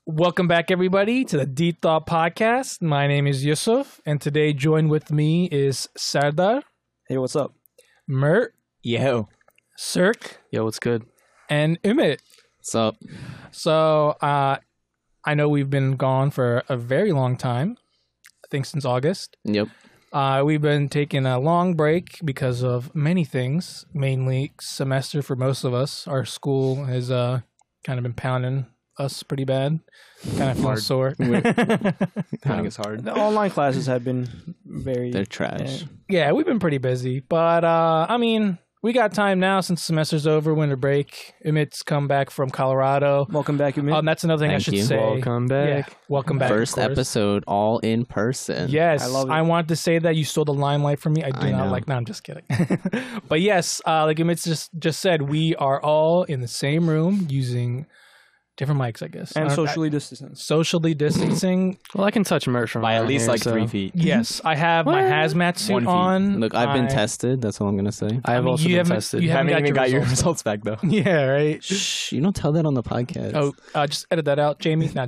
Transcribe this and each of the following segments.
Welcome back, everybody, to the Deep Thought Podcast. My name is Yusuf, and today joined with me is Sardar, Hey, what's up? Mert, Yo. Cirque, Yo, what's good? and Umit. What's up? So, I know we've been gone for a very long time, I think since August. Yep. We've been taking a long break because of many things, mainly semester for most of us. Our school has kind of been pounding us pretty bad. Kind of feel sore. Pounding is hard. The online classes have been very... They're trash. Yeah, we've been pretty busy. But, I mean, we got time now since semester's over, winter break. Umit's come back from Colorado. Welcome back, Umit. That's another thing I Thank should you. say. Welcome back. Yeah, welcome back. First of course. episode, all in person. Yes, I love it. I wanted to say that you stole the limelight from me. I do I not know. like. No, I'm just kidding. But yes, like Umit just said, we are all in the same room using different mics, I guess, and socially distancing. socially distancing. Well, I can touch Mert from By at around least here, like so 3 feet. Yes, I have my hazmat 1 suit feet. on. Look, I've been I- tested. That's all I'm going to say. I have mean, also you been haven't- tested. you haven't got your results results back, though. Yeah, right. Shh, you don't tell that on the podcast. Oh, just edit that out, Jamie. No,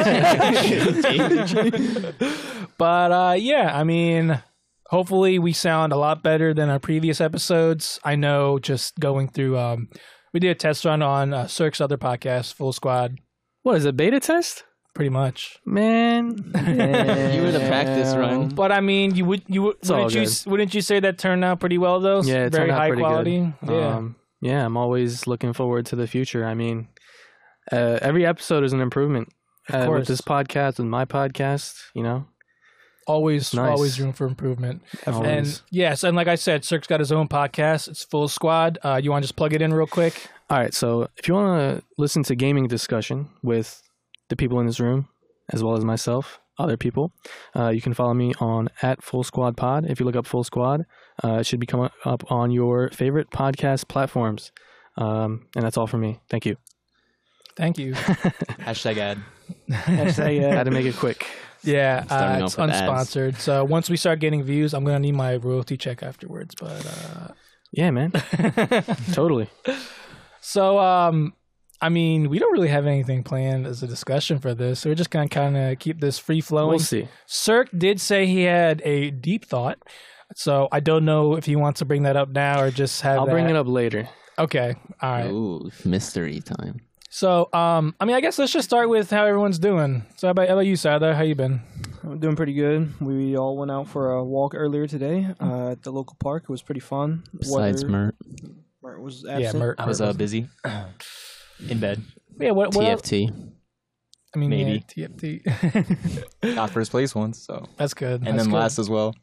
just But yeah, I mean, hopefully we sound a lot better than our previous episodes. I know just going through, we did a test run on Cirque's other podcast, Full Squad, What is it, beta test? pretty much. Man. You were the practice run. But I mean, you all wouldn't you say that turned out pretty well though? Yeah, it Very turned out high pretty quality. good. Yeah. Yeah, I'm always looking forward to the future. I mean, every episode is an improvement. Of course. With this podcast and my podcast, you know. Always Nice. room for improvement. Always. And yes, and like I said, Cirque's got his own podcast. It's Full Squad. You want to just plug it in real quick? All right, so if you want to listen to gaming discussion with the people in this room, as well as myself, other people, you can follow me on @FullSquadPod. If you look up Full Squad, it should be coming up on your favorite podcast platforms. And that's all from me. Thank you. Thank you. Hashtag ad. Had to make it quick. Yeah, Starting it's off with ads. unsponsored. So once we start getting views, I'm gonna need my royalty check afterwards. But Yeah, man. Totally. so I mean, we don't really have anything planned as a discussion for this. So we're just gonna kind of keep this free flowing. We'll see. Cirque did say he had a deep thought, so I don't know if he wants to bring that up now or just have. I'll bring it up later. Okay, all right. Ooh, mystery time. So I mean, I guess let's just start with how everyone's doing. So how about you, Sada? How you been? I'm doing pretty good. We all went out for a walk earlier today at the local park. It was pretty fun. Besides Mert. Mert was Yeah, absent. Mert. I was busy in bed. Yeah, what else? TFT. I mean, Maybe. yeah, TFT. Got first place once, so That's good. and That's then good. last as well.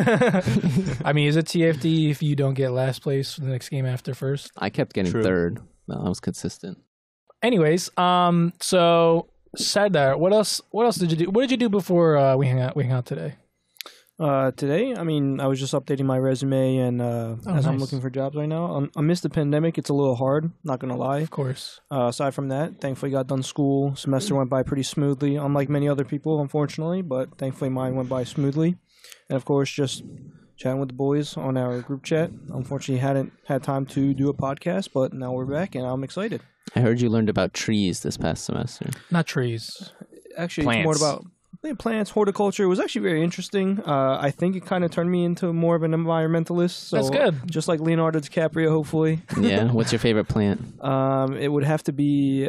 I mean, is it TFT if you don't get last place for the next game after first? I kept getting True. third. No, I was consistent. Anyways, so Sardar, what else did you do? What did you do before we hang out today? Today, I mean, I was just updating my resume, and as I'm nice. looking for jobs right now, amidst the pandemic, it's a little hard. Not gonna lie. Of course. Aside from that, thankfully got done school. Semester went by pretty smoothly, unlike many other people, unfortunately. But thankfully, mine went by smoothly. And of course, just chatting with the boys on our group chat. Unfortunately, hadn't had time to do a podcast, but now we're back, and I'm excited. I heard you learned about trees this past semester. Not trees. Actually, it's more Plants. about plants, horticulture. It was actually very interesting. I think it kind of turned me into more of an environmentalist. So, That's good. Just like Leonardo DiCaprio, hopefully. Yeah? What's your favorite plant? It would have to be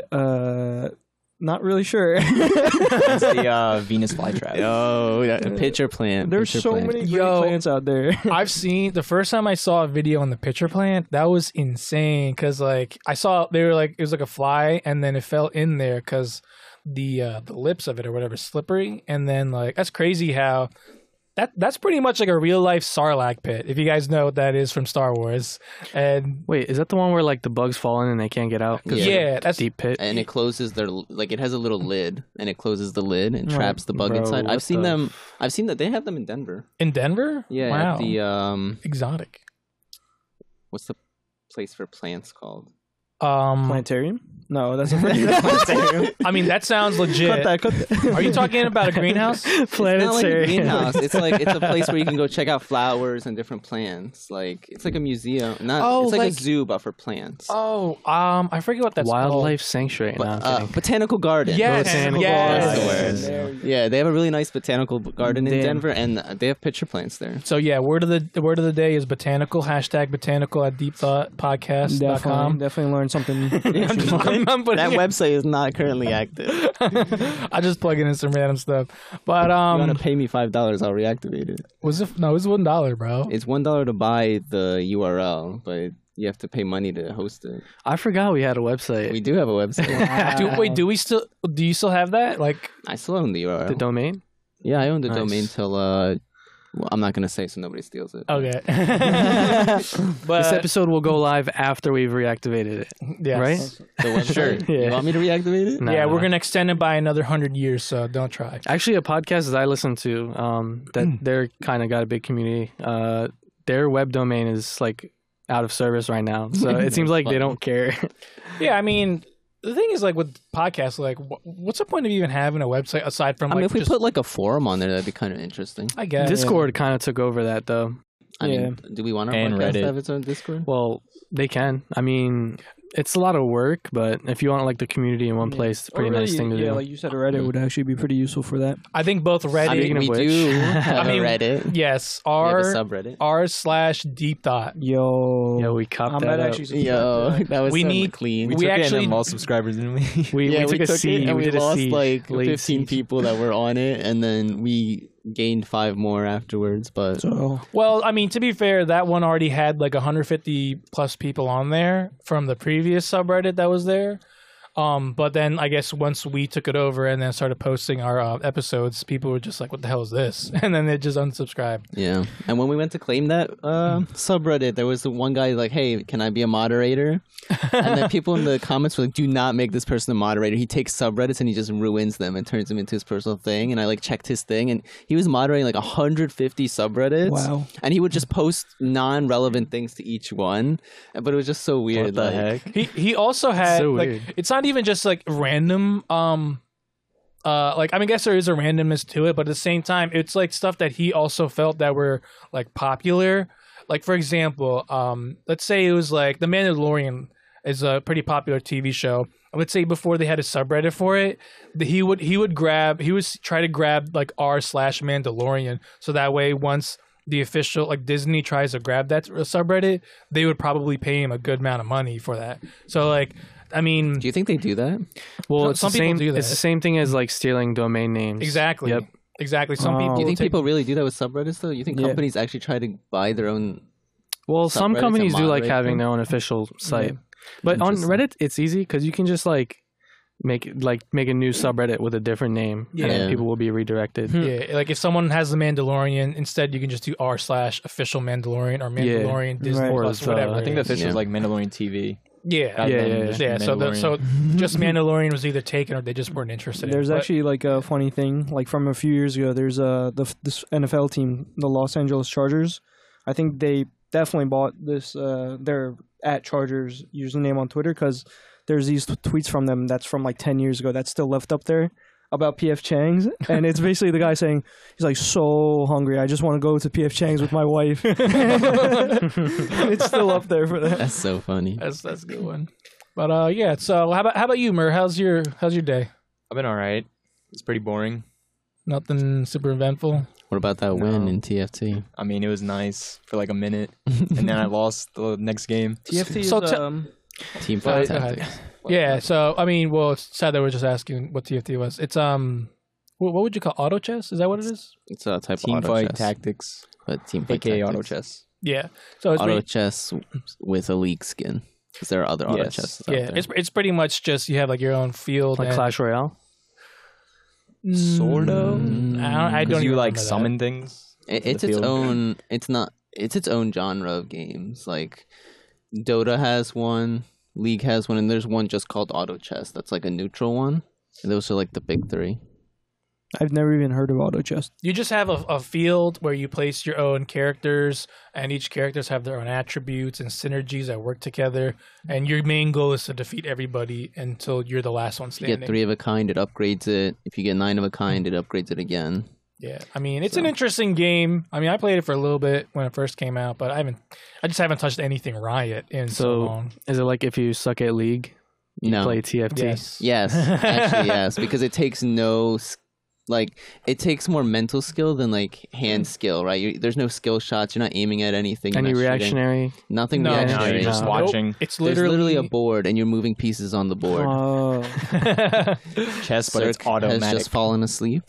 not really sure. It's the Venus flytrap. Oh, a pitcher plant. There's pitcher so plant. many great Yo. plants out there. I've seen the first time I saw a video on the pitcher plant, that was insane. Cause like I saw they were like it was like a fly, and then it fell in there because the lips of it or whatever slippery, and then like that's crazy how that's pretty much like a real life Sarlacc pit, if you guys know what that is from Star Wars. And Wait, is that the one where like the bugs fall in and they can't get out? 'Cause Yeah. it's yeah, a that's deep pit. And it closes their it has a little lid, and it closes the lid and Right. traps the bug Bro, inside. what I've seen the that they have them in Denver. in Denver. Yeah, wow, at the exotic. what's the place for plants called? Planetarium? No, that's a planetarium. I mean, that sounds legit. Cut that. Are you talking about a greenhouse? It's not like a Planetarium. greenhouse. It's a place where you can go check out flowers and different plants. Like it's like a museum. Oh, It's like a like- zoo but for plants. Oh, I forget what that's Wildlife sanctuary. No, I'm kidding. Botanical garden. Yes, Botanical yes. garden. There you go. Yeah, they have a really nice botanical garden in Damn. Denver, and they have pitcher plants there. So yeah, word of the day is botanical. #botanical at deepthoughtpodcast.com. Definitely learned something. I'm putting That it- website is not currently active. I just plug in some random stuff. But You want to pay me $5? I'll reactivate it. it was $1, bro. It's $1 to buy the URL, but you have to pay money to host it. I forgot we had a website. We do have a website. Do you still have that? Like, I still own the URL. the domain. Yeah, I own the Nice. domain till well, I'm not gonna say so nobody steals it. okay. This But episode will go live after we've reactivated it. yes. Right? The website. Yeah. You want me to reactivate it? Nah. Yeah, we're gonna extend it by another 100 years, so don't try. Actually, a podcast that I listen to, that they're kind of got a big community. Their web domain is like out of service right now, so it seems like they don't care. Yeah, I mean, the thing is, like with podcasts, like, what's the point of even having a website aside from I like mean, if we just, put like a forum on there, that'd be kind of interesting. I guess Discord kind of took over that though. I mean, do we want our And podcast to Reddit. have its own Discord? Well, they can. I mean, it's a lot of work, but if you want like the community in one place, it's a pretty Or really, nice thing to yeah, do. like you said, Reddit would actually be pretty useful for that. I think both Reddit. I mean, Speaking of we which- do have I mean, a Reddit. yes, We have a r subreddit. r/deep thought. Yo, Yeah, we copped I that might up. actually subscribe Yo, to that. that was We so need- clean. We We took it actually- and then lost subscribers, didn't we? We yeah, took a it siege. and we did a lost siege. like Late 15 siege. people that were on it, and then we gained 5 more afterwards. But So Well, I mean, to be fair, that one already had like 150 plus people on there from the previous subreddit that was there. But then I guess once we took it over and then started posting our episodes, people were just like, "What the hell is this?" And then they just unsubscribed. yeah, and when we went to claim that subreddit, there was the one guy like, "Hey, can I be a moderator?" And then people in the comments were like, "Do not make this person a moderator. He takes subreddits and he just ruins them and turns them into his personal thing." And I like checked his thing, and he was moderating like 150 subreddits. Wow. And he would just post non-relevant things to each one, but it was just so weird. What the like, heck? He also had So like weird. it's not even just like random like I mean, I guess there is a randomness to it, but at the same time, it's like stuff that he also felt that were like popular. Like for example, let's say it was like The Mandalorian is a pretty popular TV show. Let's say before they had a subreddit for it, he would try to grab like r/Mandalorian, so that way once the official like Disney tries to grab that subreddit, they would probably pay him a good amount of money for that. So like, I mean, do you think they do that? Well, Some it's the people same. do that. It's the same thing as like stealing domain names. exactly, Yep. exactly. Some Oh. people Do you will think take- people really do that with subreddits though? You think Yeah. companies actually try to buy their own? Well, some subreddits companies and do like moderate having them? their own official site, but on Interesting. Reddit it's easy because you can just like make a new subreddit with a different name, and Yeah. then people will be redirected. Yeah, like if someone has the Mandalorian, instead you can just do r/official Mandalorian or Mandalorian Disney Right. Or Plus, the- whatever. I think the it is. official Yeah. is like Mandalorian TV. Yeah, rather Yeah, than yeah, just yeah. So Mandalorian. just Mandalorian was either taken or they just weren't interested. there's in it. But- actually like a funny thing, like from a few years ago. There's this NFL team, the Los Angeles Chargers. I think they definitely bought this their @Chargers username on Twitter because there's these tweets from them that's from like 10 years ago that's still left up there about PF Chang's, and it's basically the guy saying he's like so hungry, I just want to go to PF Chang's with my wife. And it's still up there for that. That's so funny. that's a good one. But yeah. So how about you, Mer? How's your day? I've been all right. It's pretty boring. Nothing super eventful. What about that win No. in TFT? I mean, it was nice for like a minute, and then I lost the next game. TFT So is Team Go Fight ahead. Tactics. Yeah. So I mean, well, it's sad that we're just asking what TFT was. It's what would you call auto chess? Is that what it is? It's a type Team of auto fight chess, tactics, but Team Fight aka Tactics. auto chess. Yeah. So it's Auto pretty, chess with a league skin. Because there are other auto Yes. chesses yeah. out there. It's pretty much just you have like your own field. Like and, Clash Royale. Sort of. I don't Because you even like remember that. summon things. It's the its field. own. It's not. It's its own genre of games. Like Dota has one, League has one, and there's one just called Auto Chess. That's like a neutral one. And those are like the big three. I've never even heard of auto chess. You just have a field where you place your own characters, and each characters have their own attributes and synergies that work together. And your main goal is to defeat everybody until you're the last one If you standing. get 3 of a kind, it upgrades it. If you get 9 of a kind, it upgrades it again. Yeah, I mean it's an interesting game. I mean I played it for a little bit when it first came out, but I just haven't touched anything Riot in so long. Is it like if you suck at League, you No. play TFT? Yes. Yes, actually, yes, because it takes it takes more mental skill than like hand skill, right? There's no skill shots. You're not aiming at anything. you're Any not shooting. reactionary? Nothing No. No, reactionary. you're just No. watching It's There's literally, literally a board, and you're moving pieces on the board. Oh, chess, but it's Cirque has automatic. just fallen asleep.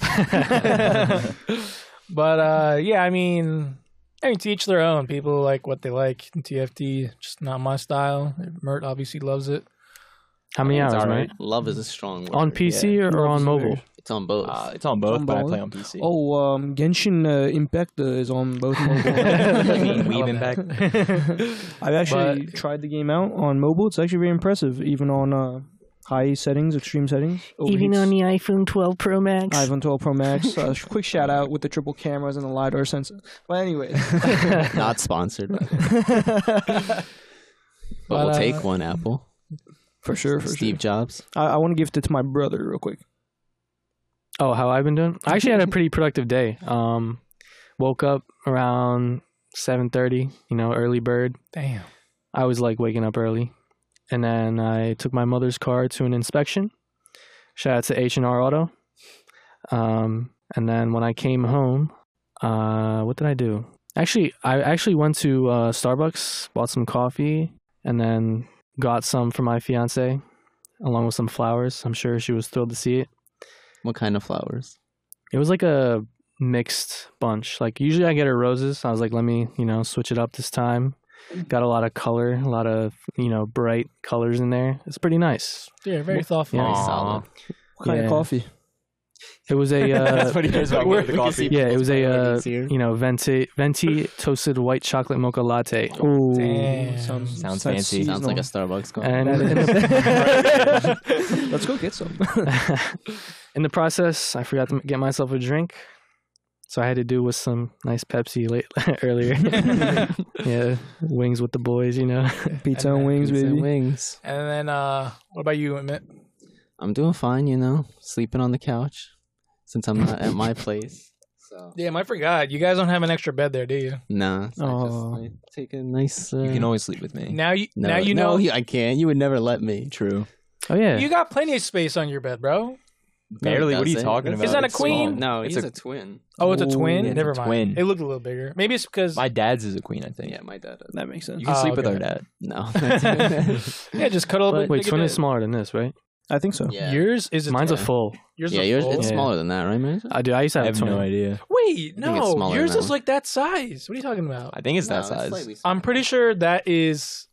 But yeah, I mean to each their own. People like what they like in TFT, just not my style. Mert obviously loves it. How many It's hours, alright. mate? Love is a strong word. On PC or on mobile? It's on both. It's on both, On but I both? play on PC. oh, Genshin Impact is on both mobile. Weaving back. I've actually tried the game out on mobile. It's actually very impressive, even on high settings, extreme settings. Even on Overheats. the iPhone 12 Pro Max. iPhone 12 Pro Max. Quick shout out with the triple cameras and the LiDAR sensor. But anyways, Not sponsored, but we'll take one, Apple. for sure, Steve Jobs. I want to gift it to my brother real quick. Oh, how I've been doing? I actually had a pretty productive day. Woke up around 7:30. Early bird. Damn. I always like waking up early. And then I took my mother's car to an inspection. Shout out to H&R Auto. And then when I came home, what did I do? I went to Starbucks, bought some coffee, and then got some for my fiance, along with some flowers. I'm sure she was thrilled to see it. What kind of flowers? It was like a mixed bunch. Like usually I get her roses. I was like, let me, switch it up this time. Got a lot of color, a lot of, bright colors in there. It's pretty nice. Yeah, very thoughtful. Yeah. Very solid. What kind of Yeah. coffee? It was a That's what he cares about. We're- The we can coffee. see- yeah, it was a Priorities here. venti toasted white chocolate mocha latte. Oh, Damn. Sounds fancy. Sounds like a Starbucks coffee. And Let's go get some. in the process, I forgot to get myself a drink, so I had to do with some nice Pepsi earlier. Yeah, wings with the boys, Pizza and wings, Pizza and baby. wings. And then what about you, Emmett? I'm doing fine, sleeping on the couch since I'm not at my place. So Damn, I forgot. You guys don't have an extra bed there, do you? nah, so Oh. I just take a nice. You can always sleep with me. Now you no, now you no, know I can't. You would never let me. True. Oh yeah, you got plenty of space on your bed, bro. Barely. What are you Does it? talking about? Is that a It's small. queen? No, It's he's a- a twin. Oh, it's a Ooh, twin. it's a Never mind. twin. It looked a little bigger. Maybe it's because My dad's is a queen, I think. Yeah, my dad. That makes sense. You can Oh, sleep with okay. our dad. No. yeah, just cuddle up. But- with wait, take a twin is bed. smaller than this, right? I think so. yeah. Yours is Mine's a twin. full. Yours Yeah, is a yours full? it's Yeah. smaller than that, right, man? I used to I have have a twin. no idea. Wait, think it's no, smaller yours than is that. like that size. What are you talking about? I think it's No, that it's size. slightly I'm pretty sure that is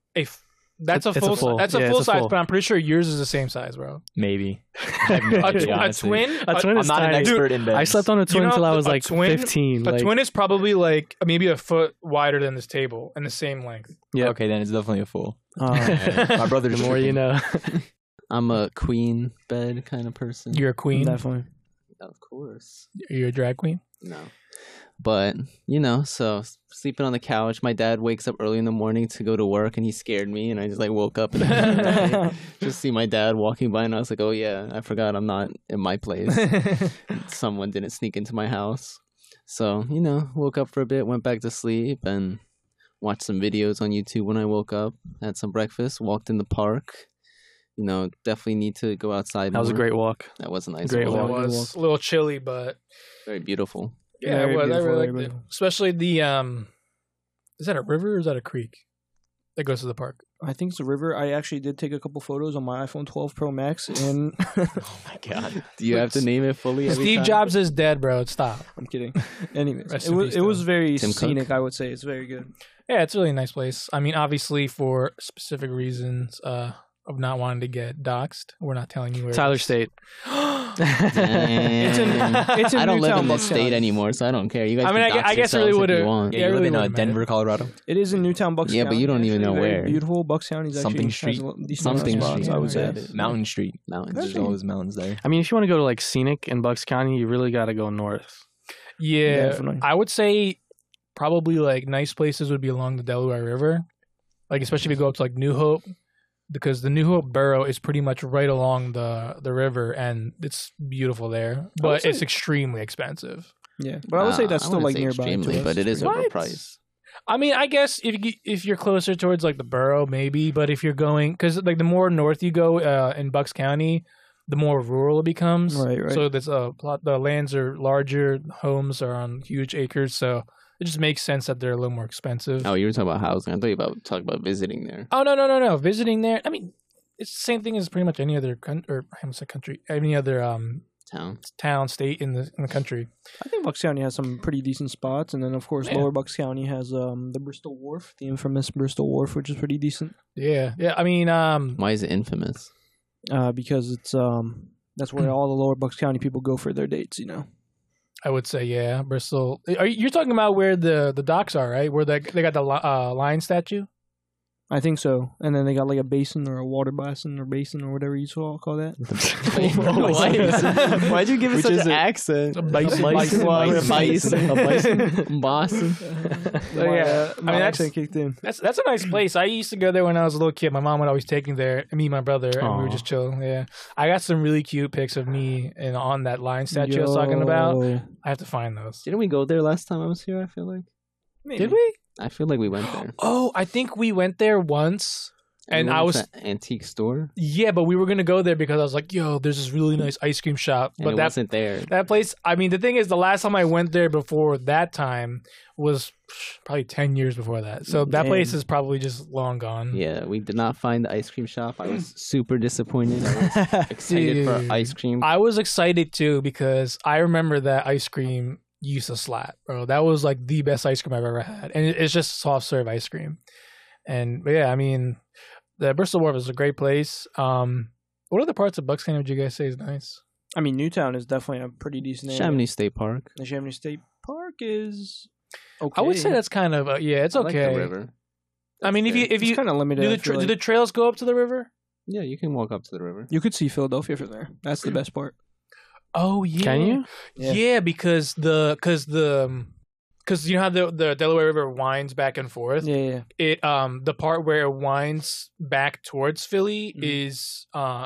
that's a It's a full. full. That's a Yeah, full it's a size, full. but I'm pretty sure yours is the same size, bro. Maybe. I have no A, idea, a honestly. twin. A twin I'm is not an tiny. expert in beds. I slept on a twin know, until I was a like twin- 15. A like, twin is probably like maybe a foot wider than this table and the same length. Yeah. Okay, then it's definitely a full. Uh, My brother's the more you know. I'm a queen bed kind of person. You're a queen. definitely. Of course. You're a drag queen. No. But, so sleeping on the couch, my dad wakes up early in the morning to go to work and he scared me and I just like woke up and just see my dad walking by and I was like, oh yeah, I forgot I'm not in my place. Someone didn't sneak into my house. So, woke up for a bit, went back to sleep and watched some videos on YouTube when I woke up, had some breakfast, walked in the park. Definitely need to go outside. That was a more. great walk. That was a nice Great It walk. walk. was a little chilly, but Very beautiful. yeah, Very it was. I beautiful, really very liked it. beautiful. Especially the is that a river or is that a creek that goes to the park? I think it's a river. I actually did take a couple photos on my iPhone 12 Pro Max, and Oh my god. Do you have to name it fully? every Steve time? Jobs is dead, bro. Stop. I'm kidding. Anyways, Rest it in was peace, it was though. very Tim Cook? scenic. I would say it's very good. Yeah, it's really a nice place. I mean, obviously for specific reasons of not wanting to get doxxed. We're not telling you where. Tyler it is. State. it's in I don't live Newtown, in this Bucks state County. anymore, so I don't care. You guys I mean, can dox I guess I really yourselves if would've- you want. Yeah, Yeah, I you live really in wouldn't Denver, Colorado. It is in Newtown, Bucks Yeah, County. but you don't even know Actually, very where. Beautiful. Bucks County is actually Something has Street. a decent Something amount of spots, Street. I would say. Yeah. Mountain Street. Mountains. There's always mountains there. I mean, if you want to go to like scenic in Bucks County, you really got to go north. Yeah, Definitely. I would say probably like nice places would be along the Delaware River, like especially if you go up to like New Hope, because the New Hope borough is pretty much right along the river, and it's beautiful there, but it's extremely expensive. Yeah, but I would say that's I still wouldn't like say nearby. extremely, to us. but it is What? overpriced. I mean, I guess if you're closer towards like the borough, maybe, but if you're going, because like the more north you go in Bucks County, the more rural it becomes. Right. So there's a plot. The lands are larger, homes are on huge acres, so it just makes sense that they're a little more expensive. Oh, you were talking about housing. I thought you were talking about visiting there. Oh no! Visiting there, I mean, it's the same thing as pretty much any other any other Town. town, state in the country. I think Bucks County has some pretty decent spots, and then of course Yeah. Lower Bucks County has the Bristol Wharf, the infamous Bristol Wharf, which is pretty decent. Yeah. I mean, Why is it infamous? Because it's that's where all the Lower Bucks County people go for their dates. You know. I would say yeah, Bristol. You're talking about where the docks are, right? Where they got the lion statue. I think so. And then they got like a basin or a water basin or whatever you call that. Why'd you give it Which such is an it? accent? A bison. Bison. Bison. Boston. Yeah, I My mean, accent kicked in. That's a nice place. I used to go there when I was a little kid. My mom would always take me there, me and my brother, and we would Aw. just chill. Yeah, I got some really cute pics of me and on that lion statue I was talking about. Yo. I have to find those. Didn't we go there last time I was here? I feel like. Did we? I feel like we went there. Oh, I think we went there once. And we I went was to that antique store, yeah, but we were gonna go there because I was like, yo, there's this really nice ice cream shop. and But it that wasn't there. that place, I mean, the thing is, the last time I went there before that time was probably 10 years before that. So that place Damn. is probably just long gone. Yeah, we did not find the ice cream shop. I was super disappointed. I was excited for Dude. ice cream. I was excited too because I remember that ice cream used to slap, bro. That was like the best ice cream I've ever had, and it's just soft serve ice cream. And but yeah, I mean, the Bristol Wharf is a great place. What other parts of Bucks County would you guys say is nice? I mean, Newtown is definitely a pretty decent area. Chamonix State Park. The Chamonix State Park is okay. I would say that's kind of yeah, it's I like okay. the river. I mean, if you it's kind of limited. I feel do like. the trails go up to the river? Yeah, you can walk up to the river. You could see Philadelphia from there. That's the best part. Oh yeah, Can you? Yeah. Yeah, because you know how the Delaware River winds back and forth. Yeah. It the part where it winds back towards Philly Mhm. is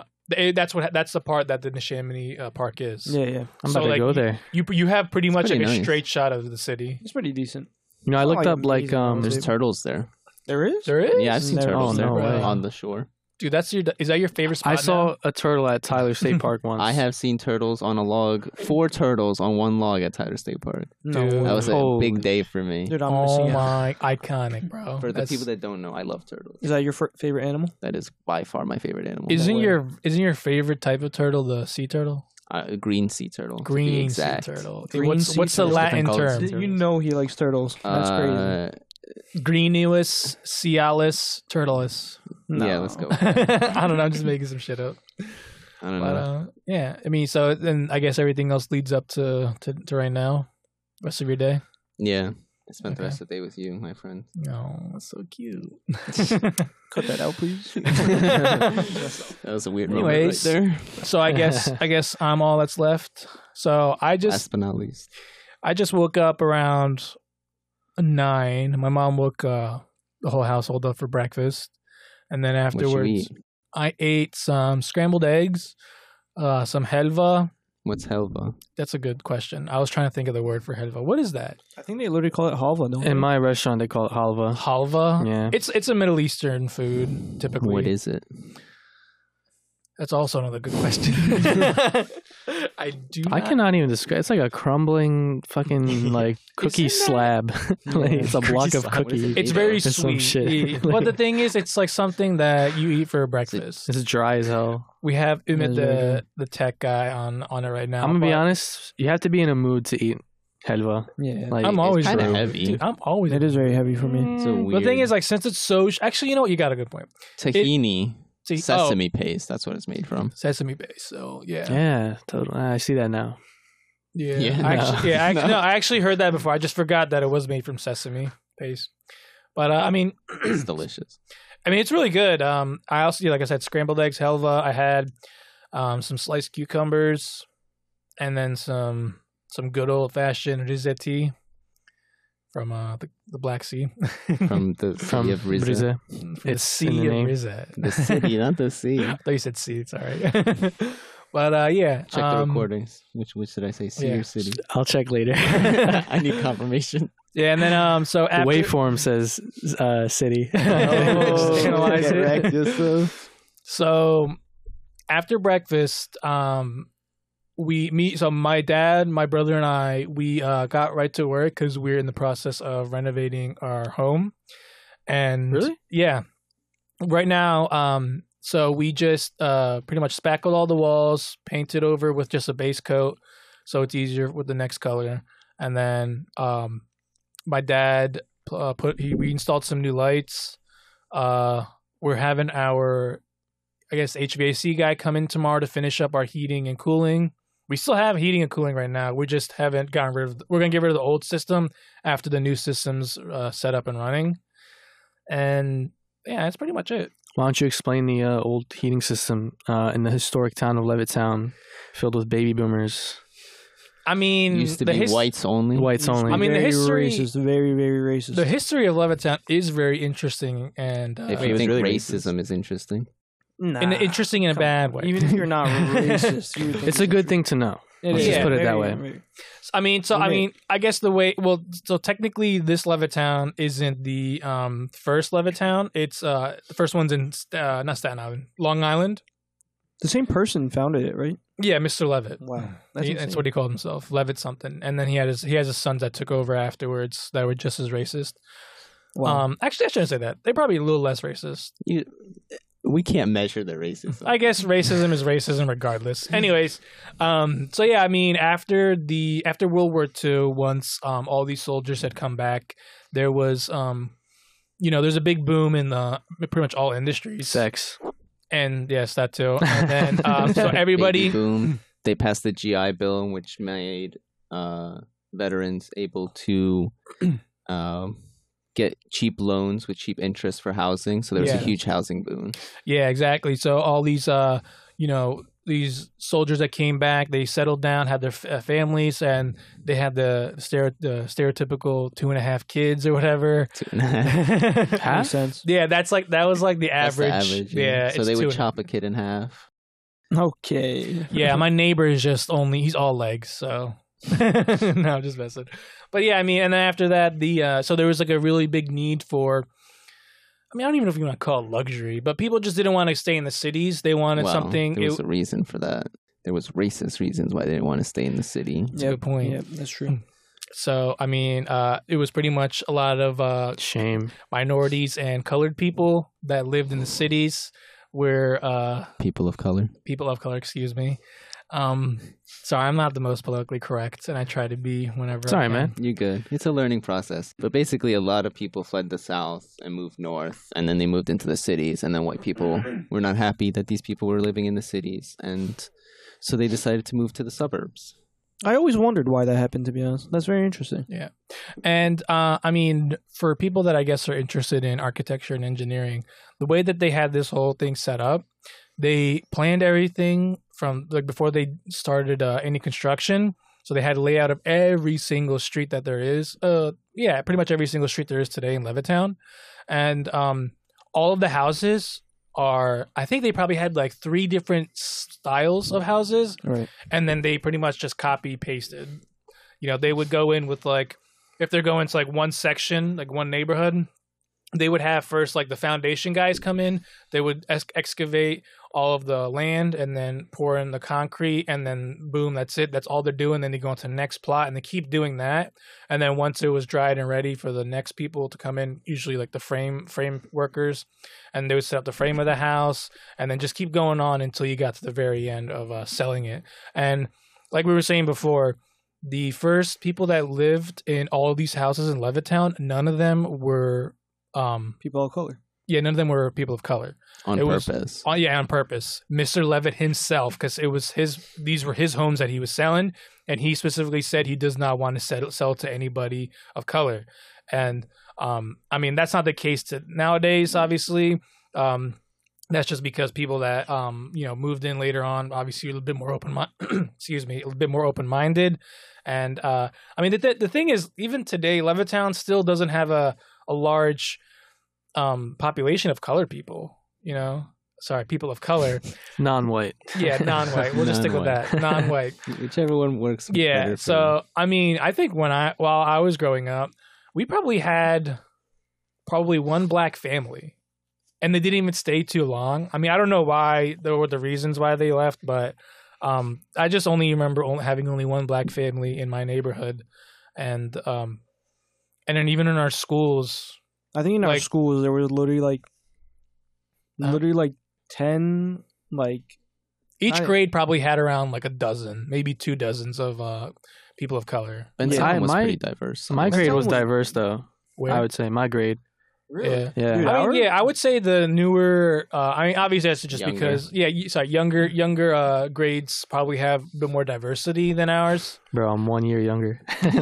that's the part that the Neshaminy Park is. Yeah. I'm So, about to like, go there. You have pretty much pretty like a nice. straight shot of the city. It's pretty decent. You know, I It's not looked up like amazing, There's Stable. turtles there. There is? There is? Yeah, I've seen Never turtles seen there that. No way. on the shore. Dude, is that your favorite spot? I saw a turtle at Tyler State Park once. I have seen turtles on a log. 4 turtles on one log at Tyler State Park. No. Dude. way. That was a Holy- big day for me. Dude, I'm Oh missing out. my, iconic, bro. For the That's- people that don't know, I love turtles. Is that your favorite animal? That is by far my favorite animal. isn't way. your favorite type of turtle the sea turtle? A green sea turtle. to be Green sea exact. turtle. Green what's sea what's the turtle. Latin Different colors. term? You know he likes turtles. That's crazy. Greenius, Cialis, Turtleus. Yeah, let's go. I don't know. I'm just making some shit up. I don't But know. yeah, I mean, so then I guess everything else leads up to right now. Rest of your day. Yeah. I spent the Okay. rest of the day with you, my friend. No, that's so cute. Cut that out, please. That was a weird Anyways. moment right there. So I guess I'm all that's left. So Last but not least. I just woke up around 9. My mom woke the whole household up for breakfast, and then What you afterwards eat? I ate some scrambled eggs, some helva. What's helva? That's a good question. I was trying to think of the word for helva. What is that? I think they literally call it halva, don't they? In my restaurant, they call it halva. Halva. Yeah. It's a Middle Eastern food typically. What is it? That's also another good question. I do. I not- cannot even describe. It's like a crumbling fucking like cookie Isn't slab. Like, it's a block of slab. What is cookie. it? It's very It's some sweet. shit. Yeah. But the thing is, it's like something that you eat for breakfast. It's dry as hell. We have Umit, It is very the tech guy, on it right now. I'm gonna be but honest. You have to be in a mood to eat helva. Yeah. Like I'm always kinda real. heavy. Dude, I'm always. It is very heavy for me. So The weird. thing is, like, since it's so, actually, you know what? You got a good point. tahini. See, Sesame paste. That's what it's made from. sesame base. So yeah. Yeah, totally. I see that now. Yeah, Yeah. I actually heard that before. I just forgot that it was made from sesame paste. But I mean, It's delicious. it's really good. I also, like I said, scrambled eggs, helva. I had some sliced cucumbers, and then some good old fashioned risotto from the Black Sea, From the city of Riza. Riza. from It's the in the Sea of name. Riza. The city, not the sea. I thought you said sea. Sorry. But yeah, Check the recordings. Which did I say? Sea yeah. or city? I'll check later. I need confirmation. yeah, and then so The after waveform says city. Just analyze get it. wrecked yourself. So after breakfast, so my dad, my brother, and I, we got right to work because we're in the process of renovating our home. And Really? yeah, right now, so we just pretty much spackled all the walls, painted over with just a base coat, so it's easier with the next color. And then my dad we installed some new lights. We're having our, I guess, HVAC guy come in tomorrow to finish up our heating and cooling. We still have heating and cooling right now. We just haven't gotten rid of. We're gonna get rid of the old system after the new system's set up and running. And yeah, that's pretty much it. Why don't you explain the old heating system in the historic town of Levittown, filled with baby boomers? I mean, Used to the be whites only. Whites only. I mean, the Very history- racist, very, very racist. The history of Levittown is very interesting and If Wait, you it's think really racism is interesting. Nah, interesting in a come bad on. way. Even if you're not racist, you would think It's a good thing to know. It Let's is. just put it Very, that way. very- I guess so technically this Levittown isn't the first Levittown. It's the first one's in not Staten Island, Long Island. The same person founded it, right? Yeah, Mr. Levitt. Wow, That's what he called himself, Levitt something. And then he has his sons that took over afterwards that were just as racist. Wow. Actually, I shouldn't say that. They're probably a little less racist. We can't measure the racism. I guess racism is racism regardless. Anyways, so yeah, I mean, after World War II, once all these soldiers had come back, there was there's a big boom in pretty much all industries. Sex. And yes, that too. And then so everybody Baby boom. They passed the GI Bill, which made veterans able to get cheap loans with cheap interest for housing. So there was a Yeah. huge housing boom. Yeah, exactly. So all these, these soldiers that came back, they settled down, had their families, and they had the stereotypical 2.5 kids or whatever. Makes sense. Yeah, that was like the That's the average. average. Yeah, So it's they would 2.5. chop a kid in half. Okay. Yeah, my neighbor is he's all legs. So no, I'm just messing. But yeah, I mean, and then after that, so there was like a really big need for. I mean, I don't even know if you want to call it luxury, but people just didn't want to stay in the cities. They wanted something. There was a reason for that. There was racist reasons why they didn't want to stay in the city. That's a good point. Yeah, that's true. So, I mean, it was pretty much a lot of Shame. minorities and colored people that lived in the cities where People of color. people of color, excuse me. Sorry, I'm not the most politically correct, and I try to be whenever. Sorry, I can. man. You're good. It's a learning process. But basically, a lot of people fled the South and moved north, and then they moved into the cities. And then white people were not happy that these people were living in the cities, and so they decided to move to the suburbs. I always wondered why that happened, to be honest. That's very interesting. And I mean, for people that I guess are interested in architecture and engineering, the way that they had this whole thing set up, they planned everything from like before they started any construction. So they had a layout of every single street that there is. Pretty much every single street there is today in Levittown. And all of the houses are, I think they probably had like 3 different styles of houses. Right. And then they pretty much just copy pasted. They would go in with like, if they're going to like one section, like one neighborhood, they would have first like the foundation guys come in. They would excavate all of the land and then pour in the concrete, and then boom, that's it. That's all they're doing. Then they go into the next plot and they keep doing that. And then once it was dried and ready for the next people to come in, usually like the frame workers, and they would set up the frame of the house, and then just keep going on until you got to the very end of selling it. And like we were saying before, the first people that lived in all of these houses in Levittown, none of them were People of color. Yeah, none of them were people of color. On It was- purpose. Oh yeah, on purpose. Mr. Levitt himself, because it was these were his homes that he was selling, and he specifically said he does not want to sell to anybody of color. And I mean, that's not the case nowadays. Obviously, that's just because people that moved in later on, obviously, a little bit more excuse me, a little bit more open minded. And I mean, the thing is, even today, Levittown still doesn't have a large population of colored people. People of color. Non-white. Yeah, non-white. We'll just stick with that. Non-white. Whichever one works. Yeah. better for So I mean, I think while I was growing up, we probably had one black family, and they didn't even stay too long. I mean, I don't know why. There were the reasons why they left, but I just only remember having only one black family in my neighborhood, and then even in our schools. I think in our Like- schools there were literally like 10 like Each I- grade probably had around like a dozen, maybe 2 dozens of people of color. Benson Yeah, was my- pretty diverse. My grade was was- diverse though. Where? I would say my grade. Yeah. Yeah. Dude, I our- mean, yeah, I would say the newer. I mean, obviously that's just Younger. because, younger grades probably have a bit more diversity than ours. Bro, I'm 1 year younger.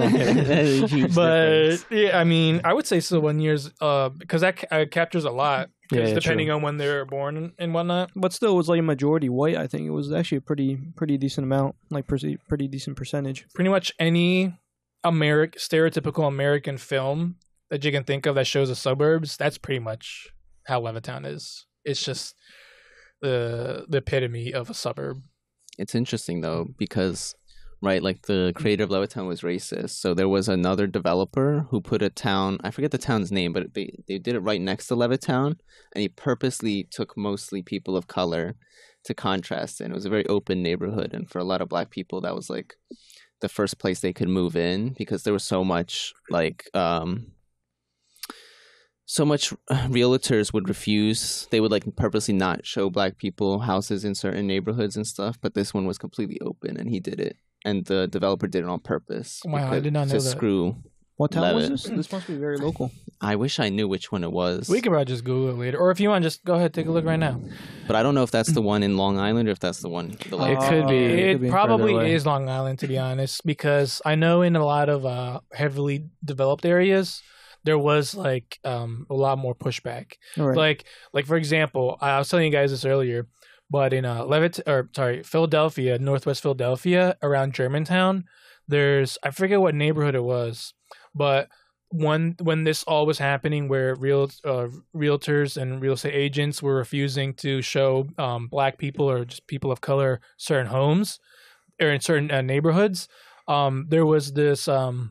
But yeah, I mean, I would say still 1 year's, because that captures a lot. 'Cause Yeah, depending true. on when they're born and whatnot. but still it was like a majority white. I think it was actually a pretty decent amount, like pretty decent percentage. Pretty much any stereotypical American film that you can think of that shows the suburbs, that's pretty much how Levittown is. It's just the epitome of a suburb. It's interesting though because like the creator of Levittown was racist, so there was another developer who put a town, I forget the town's name, but they did it right next to Levittown, and he purposely took mostly people of color to contrast it. And it was a very open neighborhood, and for a lot of black people that was like the first place they could move in because there was so much realtors would refuse. They would like purposely not show black people houses in certain neighborhoods and stuff, but this one was completely open and he did it. And the developer did it on purpose. Wow, I did not know to that. screw. What town was Levitt. this? This must be very local. I wish I knew which one it was. We could probably just Google it later. Or if you want, just go ahead, take a look right now. But I don't know if that's the one in Long Island or if that's the one. It could be. It be probably further away. is Long Island, to be honest, because I know in a lot of heavily developed areas, there was like a lot more pushback. All right. Like for example, I was telling you guys this earlier, but in Philadelphia, Northwest Philadelphia, around Germantown, I forget what neighborhood it was, but when this all was happening, where realtors and real estate agents were refusing to show black people or just people of color certain homes or in certain neighborhoods, there was this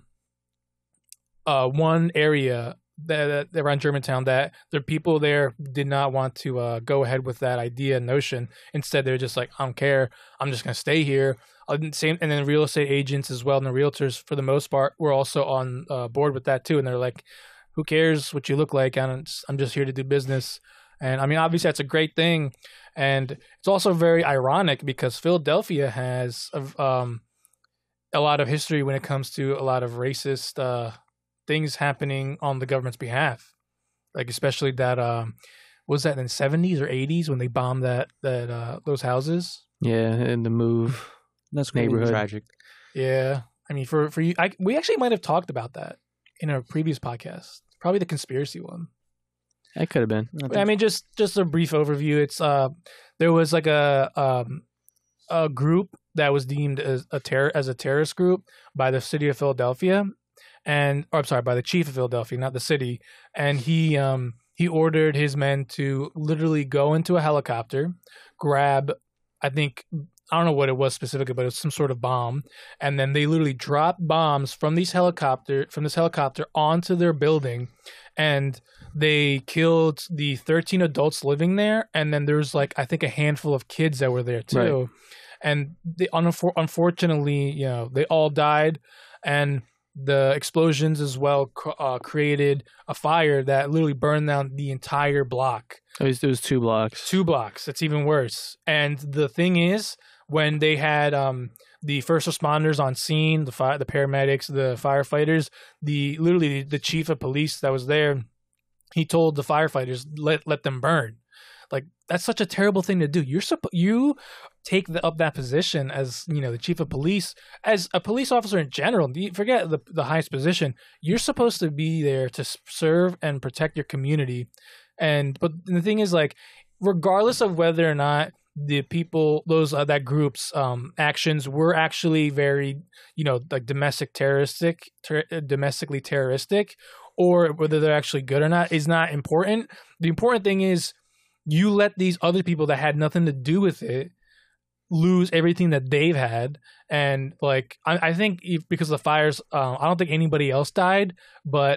one area that around Germantown that the people there did not want to go ahead with that idea and notion. Instead, they're just like, I don't care. I'm just going to stay here. And then real estate agents as well and the realtors, for the most part, were also on board with that too. And they're like, who cares what you look like? I'm just here to do business. And I mean, obviously, that's a great thing. And it's also very ironic because Philadelphia has a lot of history when it comes to a lot of racist things happening on the government's behalf, like especially that was that in the 70s or 80s when they bombed those houses. Yeah, and the move. That's crazy. neighborhood. Tragic. Yeah, I mean, for you, we actually might have talked about that in a previous podcast, probably the conspiracy one. That could have been. I mean, just a brief overview. It's there was like a group that was deemed as a terrorist group by the city of Philadelphia, by the chief of Philadelphia, not the city. And he ordered his men to literally go into a helicopter, grab, I don't know what it was specifically, but it was some sort of bomb, and then they literally dropped bombs from this helicopter onto their building, and they killed the 13 adults living there, and then there's like I think a handful of kids that were there too, Right. and they unfortunately, they all died, and the explosions as well created a fire that literally burned down the entire block. It was 2 blocks. 2 blocks. It's even worse. And the thing is, when they had the first responders on scene, the paramedics, the firefighters, the chief of police that was there, he told the firefighters let them burn. Like that's such a terrible thing to do. You take up that position as the chief of police, as a police officer in general. Forget the highest position. You're supposed to be there to serve and protect your community. But the thing is, like, regardless of whether or not the people, that group's actions were actually very, like domestically terroristic, or whether they're actually good or not is not important. The important thing is you let these other people that had nothing to do with it lose everything that they've had. And like, I think because of the fires, I don't think anybody else died, but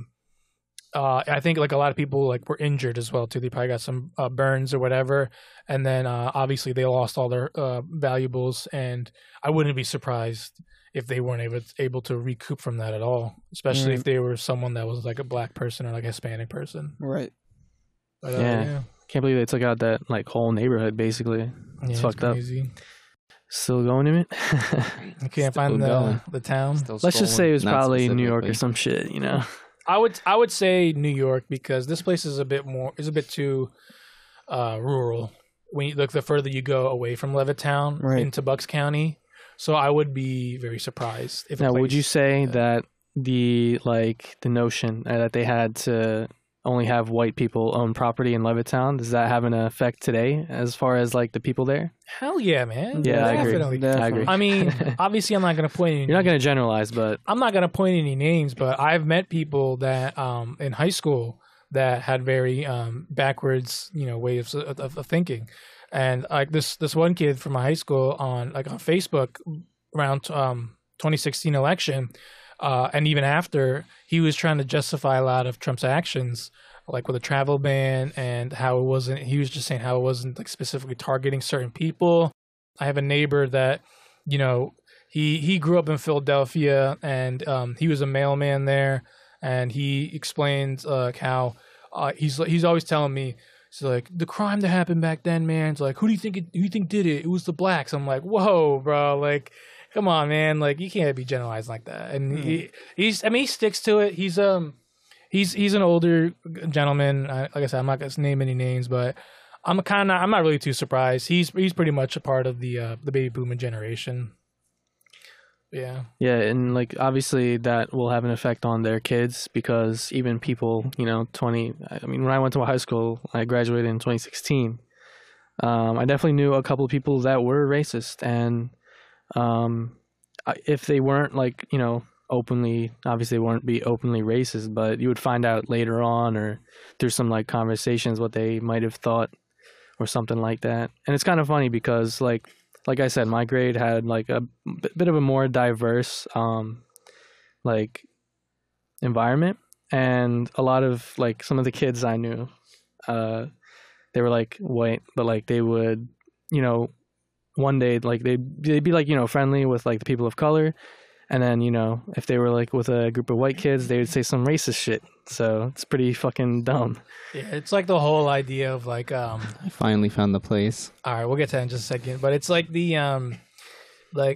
I think like a lot of people like were injured as well too. They probably got some burns or whatever, and then obviously they lost all their valuables. And I wouldn't be surprised if they weren't able to recoup from that at all, especially if they were someone that was like a black person or like a Hispanic person. Right. But, Yeah. Can't believe they took out that like whole neighborhood. Basically, it's fucked crazy. up. Still going to it. You can't find the town. Let's just say it was Not probably New York or specifically. some shit. I would say New York, because this place is a bit too rural. When you look, the further you go away from Levittown into Bucks County, so I would be very surprised if. Now, would you say that the notion that they had to only have white people own property in Levittown, does that have an effect today as far as like the people there? Hell yeah, man. Yeah, I agree. Definitely. I agree. I mean, obviously, I'm not going to point any. You're not going to generalize, but I'm not going to point any names, but I've met people that in high school that had very backwards, ways of thinking, and like this one kid from my high school on Facebook around 2016 election. And even after, he was trying to justify a lot of Trump's actions, like with a travel ban, and how it wasn't. He was just saying how it wasn't like specifically targeting certain people. I have a neighbor that, he grew up in Philadelphia, and he was a mailman there, and he explains how he's always telling me, it's like the crime that happened back then, man. It's like who do you think did it? It was the blacks. I'm like, whoa, bro, like. Come on, man! Like you can't be generalized like that. And he sticks to it. He's an older gentleman. Like I said, I'm not gonna name any names, but I'm not really too surprised. He's pretty much a part of the baby boomer generation. Yeah. Yeah, and like obviously that will have an effect on their kids, because even people, 20. I mean, when I went to high school, I graduated in 2016. I definitely knew a couple of people that were racist, and if they weren't openly, obviously they wouldn't be openly racist, but you would find out later on or through some like conversations what they might have thought or something like that. And it's kind of funny because like I said, my grade had like a bit of a more diverse like environment, and a lot of like some of the kids I knew, they were like white, but like they would, one day like they'd be like friendly with like the people of color, and then if they were like with a group of white kids, they would say some racist shit. So it's pretty fucking dumb. Yeah, it's like the whole idea of like I finally found the place. All right, we'll get to that in just a second, but it's like the like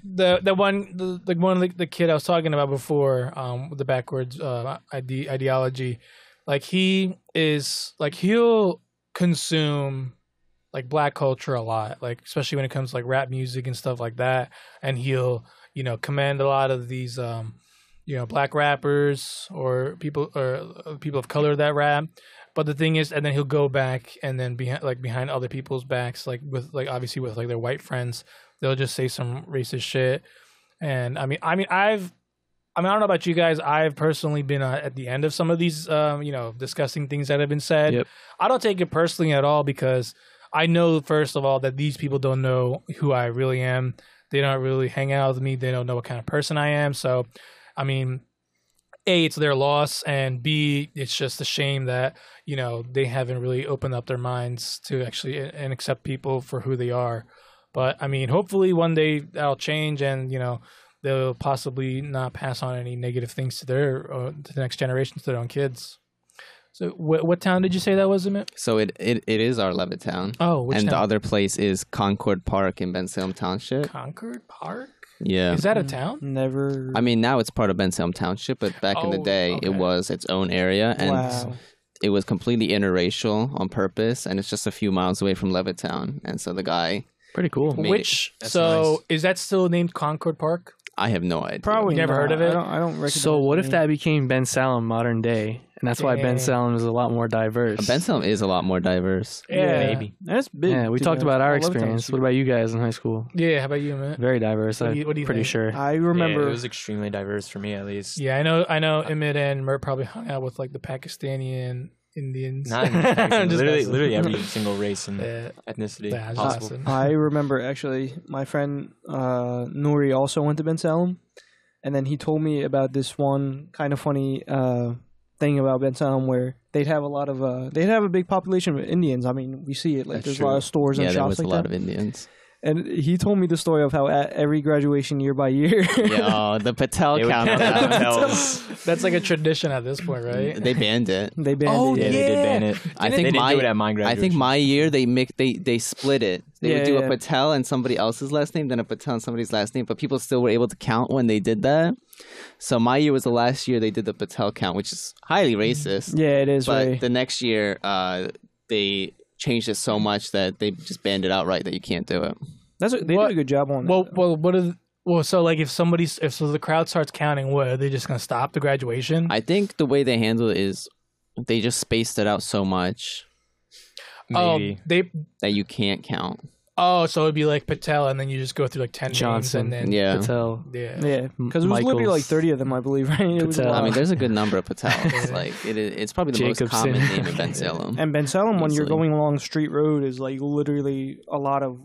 the kid I was talking about before, with the backwards ideology, like he is like he'll consume like black culture a lot, like especially when it comes to like rap music and stuff like that, and he'll commend a lot of these black rappers or people of color that rap. But the thing is, and then he'll go back and then behind other people's backs, like with like obviously with like their white friends, they'll just say some racist shit. And I mean I don't know about you guys. I've personally been at the end of some of these disgusting things that have been said. Yep. I don't take it personally at all, because I know, first of all, that these people don't know who I really am. They don't really hang out with me. They don't know what kind of person I am. So, I mean, A, it's their loss, and B, it's just a shame that, they haven't really opened up their minds to actually and accept people for who they are. But, I mean, hopefully one day that'll change, and, they'll possibly not pass on any negative things to the next generation, to their own kids. So what town did you say that was, Emmett? So it is our Levittown. Oh, which and town? The other place is Concord Park in Bensalem Township. Concord Park? Yeah. Is that a town? Never. I mean, now it's part of Bensalem Township, but back in the day, okay. it was its own area. And Wow. it was completely interracial on purpose, and it's just a few miles away from Levittown. And so the guy, Pretty cool. Made Which That's so nice. is that still named Concord Park? I have no idea. Probably Never not. heard of it? I don't recognize So what the if name. that became Ben Salem modern day, and that's why Ben Dang. Salem is a lot more diverse? Ben Salem is a lot more diverse. Yeah, Maybe. That's big. Yeah, we to be talked honest. about our I love Levittown experience. Street. What about you guys in high school? Yeah, how about you, man? Very diverse. What do I'm you- what do you pretty think? sure. I Yeah, remember. it was extremely diverse for me, at least. Yeah, I know Emmett and Mert probably hung out with like the Pakistani and Indians. Not I'm just messing. literally every single race and Yeah. ethnicity Yeah, just possible. messing. I remember actually my friend Nuri also went to Ben Salem, and then he told me about this one kind of funny thing about Ben Salem where they'd have a big population of Indians. I mean, we see it like That's there's true. a lot of stores and Yeah, there shops was a like lot that. of Indians. And he told me the story of how at every graduation year by year, Yeah, the Patel They would count countdown. themselves. That's like a tradition at this point, right? They banned it. they banned Oh, it. Yeah, they did ban it. I They think didn't my do it at my I graduation. think my year they split it. They would Yeah, do yeah. a Patel and somebody else's last name, then a Patel and somebody's last name, but people still were able to count when they did that. So my year was the last year they did the Patel count, which is highly racist. Yeah, it is. But Very. the next year, they changed it so much that they just banned it outright that you can't do it. They What- did a good job on Well, that. what is so like if the crowd starts counting, what are they just gonna stop the graduation? I think the way they handle it is they just spaced it out so much Maybe. They that you can't count. so it'd be like Patel, and then you just go through like 10 Johnson. names, and then Yeah. Patel. yeah. Yeah, because it was literally Michaels. like 30 of them, I believe, right? It was a Patel. lot. I mean, there's a good number of Patels. Like it's probably the most Jacobson. common name in Ben Salem. And Ben Salem, when you're Easily. going along Street Road, is like literally a lot of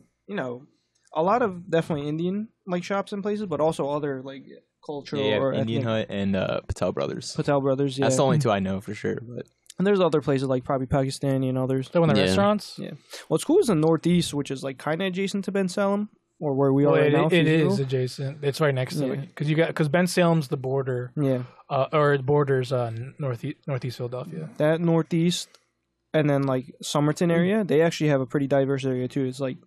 definitely Indian like shops and places, but also other like cultural Yeah, or Indian ethnic Hut and Patel Brothers. Patel Brothers. Yeah, That's the only two I know for sure. But and there's other places like probably Pakistani and others. So in the Yeah. restaurants, What's cool is the Northeast, which is like kind of adjacent to Ben Salem, or where we are well, right now. it Feesville. is adjacent. It's right next to Yeah. it because Ben Salem's the border, Yeah, or it borders northeast Philadelphia. that Northeast, and then like Somerton area, they actually have a pretty diverse area too. It's like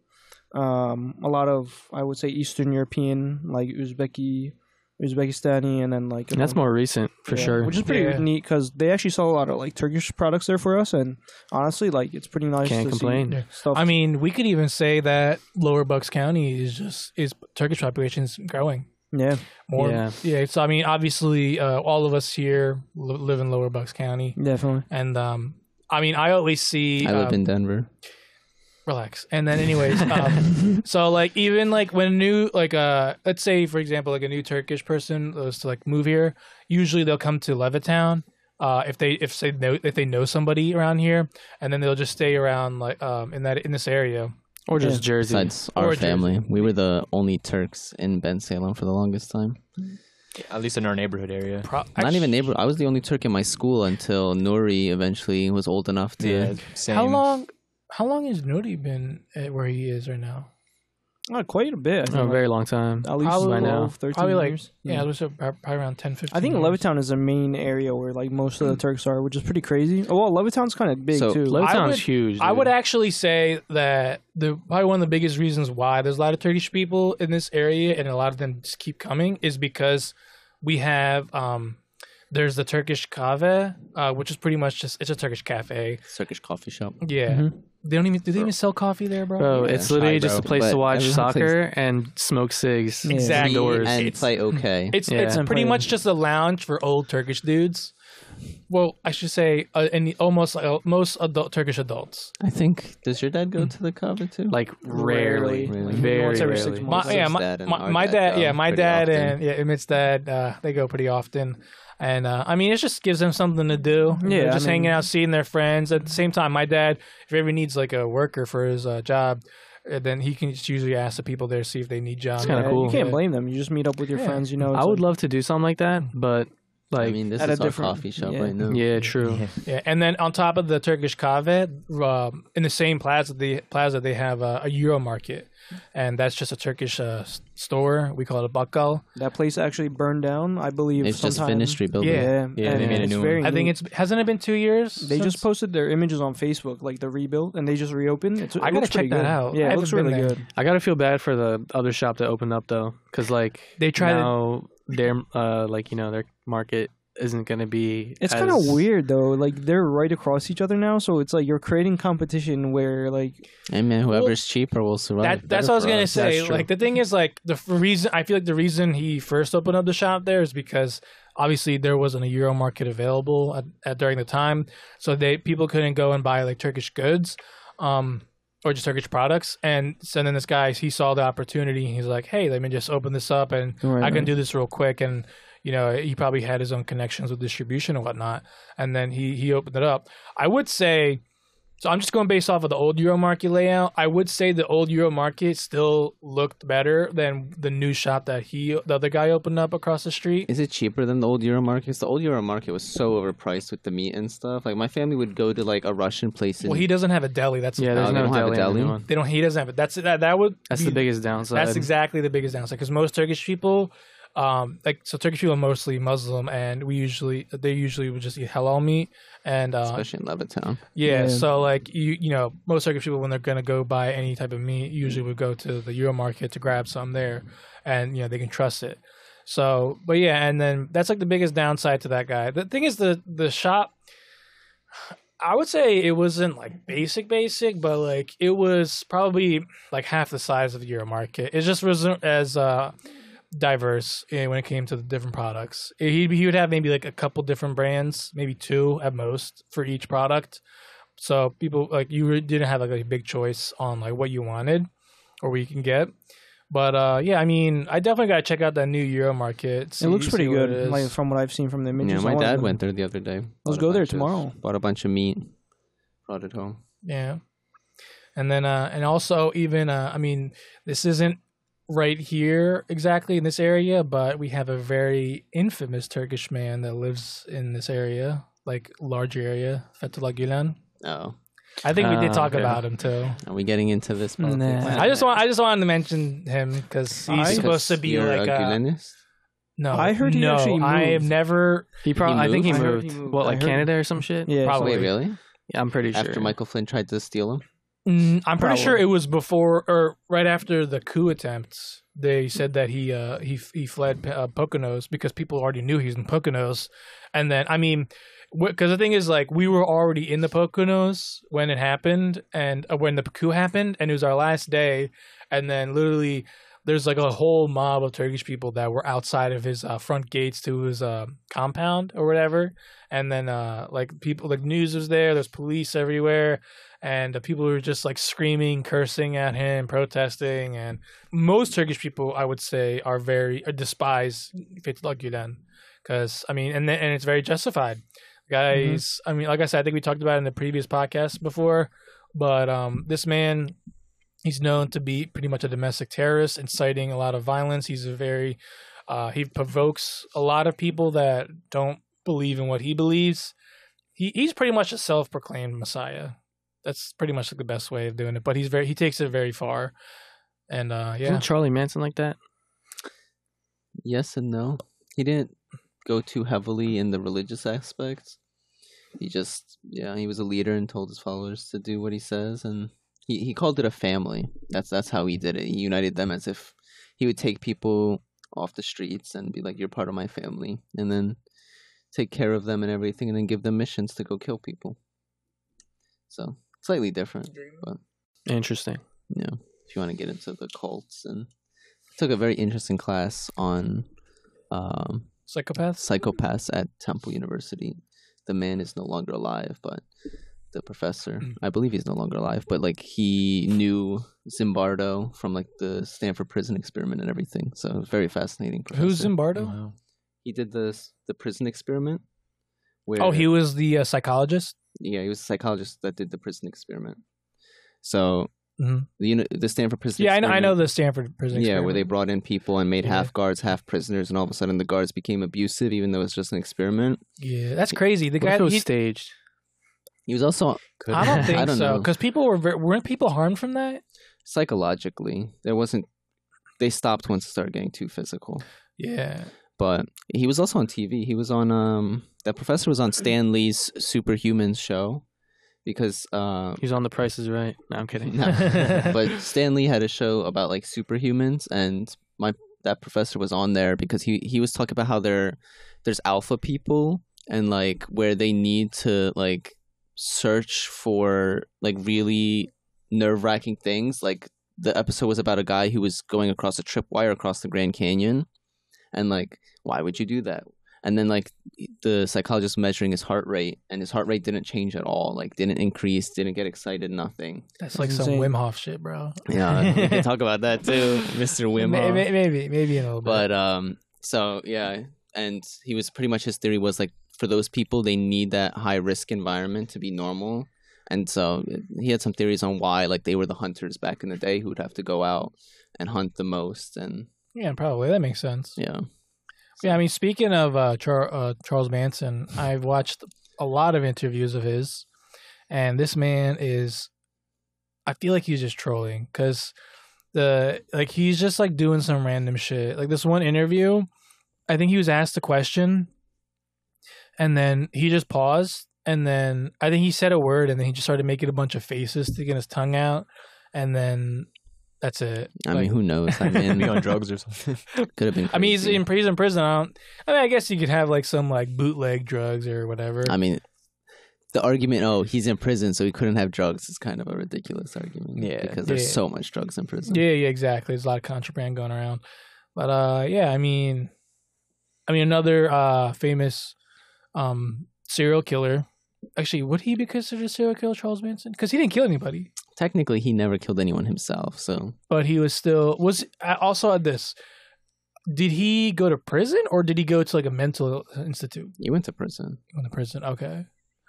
a lot of, I would say, Eastern European, like Uzbekistani, and then like And that's more recent for yeah, sure. which is pretty Yeah. neat because they actually sell a lot of like Turkish products there for us, and honestly, like it's pretty nice. Can't to complain. See Yeah. stuff. I mean, we could even say that Lower Bucks County is Turkish population is growing yeah, more. Yeah. So I mean, obviously, all of us here live in Lower Bucks County, definitely. and I mean, I always see. I live in Denver. Relax. And then, anyways, so like even like when a new let's say for example like a new Turkish person was to like move here, usually they'll come to Levittown. If they know somebody around here, and then they'll just stay around like in this area. Or just Jersey. Besides Or our Jersey. family, we were the only Turks in Ben Salem for the longest time. at least in our neighborhood area. Not even neighbor. I was the only Turk in my school until Nuri eventually was old enough to. Yeah, same. How long has Nuri been at where he is right now? Quite a bit. I think, Oh, a very long time. at least Probably- 12, 13 Probably like years. yeah, it was probably around 10, 15 I think years. Levittown is the main area where like most of the Turks are, which is pretty crazy. Oh, well, Levittown's kind of big So, too. Levittown's would- huge. I dude. would actually say that probably one of the biggest reasons why there's a lot of Turkish people in this area and a lot of them just keep coming is because we have there's the Turkish Kahve, which is pretty much it's a Turkish cafe. Turkish coffee shop. Yeah. Do they even sell coffee there, bro? Bro, it's literally Hi, just a bro. place to But watch everyone soccer and smoke cigs. Exactly. Indoors. And It's- play okay. It's Yeah. it's And pretty play- much just a lounge for old Turkish dudes. Well, I should say, almost most adult Turkish adults. I think. Does your dad go to the cover too? Like rarely. Rarely. Like, Very once every rarely. 6 months. My dad and our my dad dad, go yeah, my pretty dad often. and Emmett's dad, they go pretty often. And I mean, it just gives them something to do. You know, Yeah, I just mean- hanging out, seeing their friends. At the same time, my dad, if he ever needs like a worker for his job, then he can just usually ask the people there see if they need jobs. kinda Yeah, cool. You can't Yeah. blame them. You just meet up with your Yeah. friends. You know, I would love to do something like that, but like, I mean, this at is a our different- coffee shop yeah. right now. yeah, true. Yeah, and then on top of the Turkish kahve, in the same plaza, they have a Euro market, and that's just a Turkish store. We call it a bakkal. that place actually burned down. I believe It's just sometime. finished rebuilding. Yeah. Yeah, Yeah, and they made a it's new very I think neat. hasn't it been 2 years? They just posted their images on Facebook, like the rebuild, and they just reopened. It I gotta looks pretty check that good. out. I Yeah, it haven't looks been really there. good. I gotta feel bad for the other shop that opened up though, because like They tried to- now their like their market isn't going to be. It's kind of weird though. Like they're right across each other now, so it's like you're creating competition where like. Hey man, whoever's cheaper will survive. That's what I was gonna say. That's true. Like the thing is, like the reason I feel like the reason he first opened up the shop there is because obviously there wasn't a Euro market available at during the time, so people couldn't go and buy like Turkish goods, or just Turkish products. And so then this guy, he saw the opportunity. He's like, hey, let me just open this up, and I can do this real quick. And you know, he probably had his own connections with distribution and whatnot. And then he opened it up. I would say. So I'm just going based off of the old Euro Market layout. I would say the old Euro Market still looked better than the new shop that the other guy opened up across the street. Is it cheaper than the old Euro Market? 'Cause the old Euro Market was so overpriced with the meat and stuff. Like my family would go to like a Russian place. Well, he doesn't have a deli. That's Yeah, there's they no don't have a deli. in the deli? new one. they don't. He doesn't have it. That's That's the biggest downside. That's exactly the biggest downside because most Turkish people, Turkish people are mostly Muslim, and they usually would just eat halal meat, and especially in Levittown. yeah. So like you know, most Turkish people when they're gonna go buy any type of meat, usually would go to the Euro Market to grab some there, and you know they can trust it. So, but yeah, and then that's like the biggest downside to that guy. The thing is the shop. I would say it wasn't like basic, but like it was probably like half the size of the Euro Market. It just wasn't as diverse when it came to the different products. He would have maybe like a couple different brands, maybe 2 at most for each product. So people like you didn't have like a big choice on like what you wanted or what you can get. But yeah, I mean, I definitely gotta check out that new Euro Market. It looks pretty good, like from what I've seen from the images. Yeah, my dad went there the other day. Let's go there tomorrow. Bought a bunch of meat, brought it home. Yeah, and then and also even I mean, this isn't right here exactly in this area, but we have a very infamous Turkish man that lives in this area, like large area, Fethullah Gülen. Oh, I think we did talk okay. about him too. are we getting into this? Nah. politics? I just wanted to mention him because he's supposed to be You're like a Gulenist? no. I heard he no, actually I have moved. never. He probably. He I think he moved? I heard moved. he moved. What, I like heard- Canada or some shit? Yeah, Probably. Wait, really? Yeah, I'm pretty sure. After Michael Flynn tried to steal him? I'm pretty sure it was before or right after the coup attempt. They said that he fled Poconos because people already knew he was in Poconos, and then I mean, because the thing is like we were already in the Poconos when it happened and when the coup happened, and it was our last day, and then literally there's like a whole mob of Turkish people that were outside of his front gates to his compound or whatever, and then like people like news was there. There's police everywhere. And people were just like screaming, cursing at him, protesting, and most Turkish people, I would say, despise Fethullah Gülen, because I mean, and it's very justified, guys. I mean, like I said, I think we talked about it in the previous podcast before, but this man, he's known to be pretty much a domestic terrorist, inciting a lot of violence. He's he provokes a lot of people that don't believe in what he believes. He's pretty much a self-proclaimed messiah. That's pretty much like the best way of doing it. But he takes it very far, and yeah. Isn't Charlie Manson like that? Yes and no. He didn't go too heavily in the religious aspects. He just, he was a leader and told his followers to do what he says, and he called it a family. That's how he did it. He united them as if he would take people off the streets and be like, "You're part of my family," and then take care of them and everything, and then give them missions to go kill people. So slightly different, but Interesting. if you want to get into the cults, and I took a very interesting class on psychopaths at Temple University. The man is no longer alive, but the professor, I believe he's no longer alive, but like he knew Zimbardo from like the Stanford prison experiment and everything. So it was very fascinating. Professor. Who's Zimbardo? Wow. He did the prison experiment. Where, Oh, he was the psychologist. Yeah, he was a psychologist that did the prison experiment. So Mhm. the Stanford prison. Yeah, I experiment, know the Stanford prison. Yeah, where they experiment. brought in people and made half guards, half prisoners, and all of a sudden the guards became abusive, even though it's just an experiment. Yeah, that's crazy. The What if guy. it was staged? He was also I don't think I don't so. know. Because people weren't people harmed from that. psychologically. There wasn't. They stopped once it started getting too physical. Yeah. But he was also on TV. He was on that professor was on Stan Lee's Superhumans show because He's on The Price is Right. No, I'm kidding. no. But Stan Lee had a show about like superhumans, and that professor was on there because he was talking about how there's alpha people and like where they need to like search for like really nerve-wracking things. Like the episode was about a guy who was going across a tripwire across the Grand Canyon, and like, why would you do that? And then like the psychologist measuring his heart rate, and his heart rate didn't change at all. Like didn't increase, didn't get excited, nothing. That's like That's some insane. Wim Hof shit, bro. Yeah, we can talk about that too, Mr. Wim Hof. Maybe in a little bit. But so yeah, and he was pretty much, his theory was like for those people they need that high risk environment to be normal. And so he had some theories on why, like they were the hunters back in the day who would have to go out and hunt the most. And Yeah, probably that makes sense. yeah, Yeah, I mean, speaking of Charles Manson, I've watched a lot of interviews of his, and this man is, I feel like he's just trolling because he's just like doing some random shit. Like this one interview, I think he was asked a question, and then he just paused, and then I think he said a word, and then he just started making a bunch of faces, sticking his tongue out, and then that's it. I Like, mean, who knows? I mean, Be on drugs or something. could have been. I mean, he's crazy. in prison. I mean, I guess you could have like some like bootleg drugs or whatever. I mean, the argument, oh, he's in prison, so he couldn't have drugs, is kind of a ridiculous argument. Yeah. because there's Yeah. so much drugs in prison. Yeah, exactly. There's a lot of contraband going around. But yeah, I mean another famous serial killer. Actually, would he be considered a serial killer, Charles Manson? Because he didn't kill anybody, Technically, he never killed anyone himself. So but he was I also had this. Did he go to prison or did he go to like a mental institute? he went to prison. He went to prison. Okay.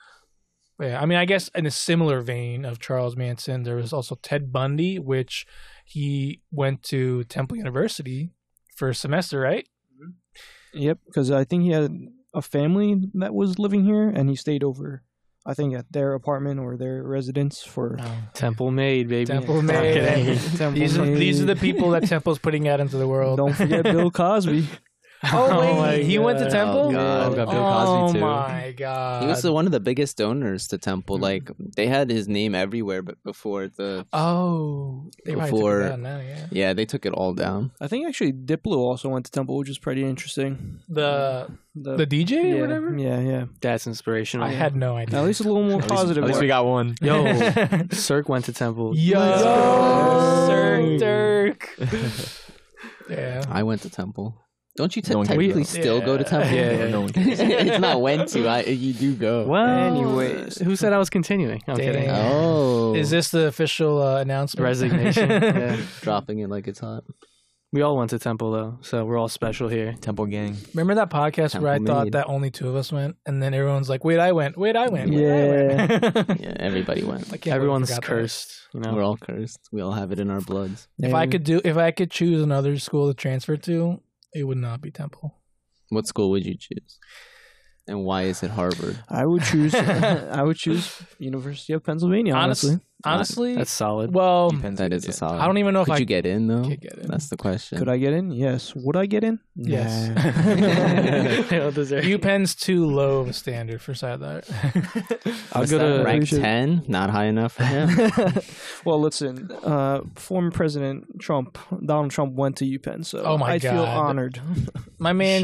Yeah, I mean, I guess in a similar vein of Charles Manson, there was also Ted Bundy, which he went to Temple University for a semester, right? Yep, because I think he had a family that was living here, and he stayed over, I think, at their apartment or their residence for Temple made, baby. Temple No, I'm made. kidding. Temple These are the Maid. people that Temple's putting out into the world. Don't forget Bill Cosby. Oh wait, my he went to God. Temple. Oh, God. Got Bill Cosby, too. Oh my god, He was one of the biggest donors to Temple. Like they had his name everywhere, but before the they probably took before- it down now, yeah. yeah, they took it all down. I think actually Diplo also went to Temple, which is pretty interesting. The DJ yeah, or whatever. Yeah. That's inspirational. I had no idea. At least a little more positive. At least we got one. Yo, Cirque went to Temple. Yo, Yo. Sir Dirk. Yeah. I went to Temple. Don't you No one cares technically about still go to Yeah. Temple? Yeah. No one cares. It's not when to. You do go. Well, Anyways. who said I was continuing? I'm Damn. kidding. Oh, Is this the official announcement? Resignation. Yeah. dropping it like it's hot? We all went to Temple though, so we're all special here. Temple gang. Remember that podcast where I Temple thought Maid. that only two of us went, and then everyone's like, "Wait, I went. Wait, I went. Wait, I Yeah. went." Yeah, everybody went. I can't believe I Everyone's forgot that. cursed, you know. We're all cursed. We all have it in our bloods. If I could choose another school to transfer to, it would not be Temple. What school would you choose? And why is it Harvard? I would choose. I would choose University of Pennsylvania. Honestly, Honestly, That's solid. well, Depends. That is a solid. I don't even know if Could I you get in though? could get in. That's the question. could I get in? Yes. Would I get in? Yes. Nah. UPenn's too low of a standard for side that. I'll What's go that, to rank 10? Not high enough for him. Well, listen. Former President Donald Trump went to UPenn, so Oh my I feel God. honored. My man's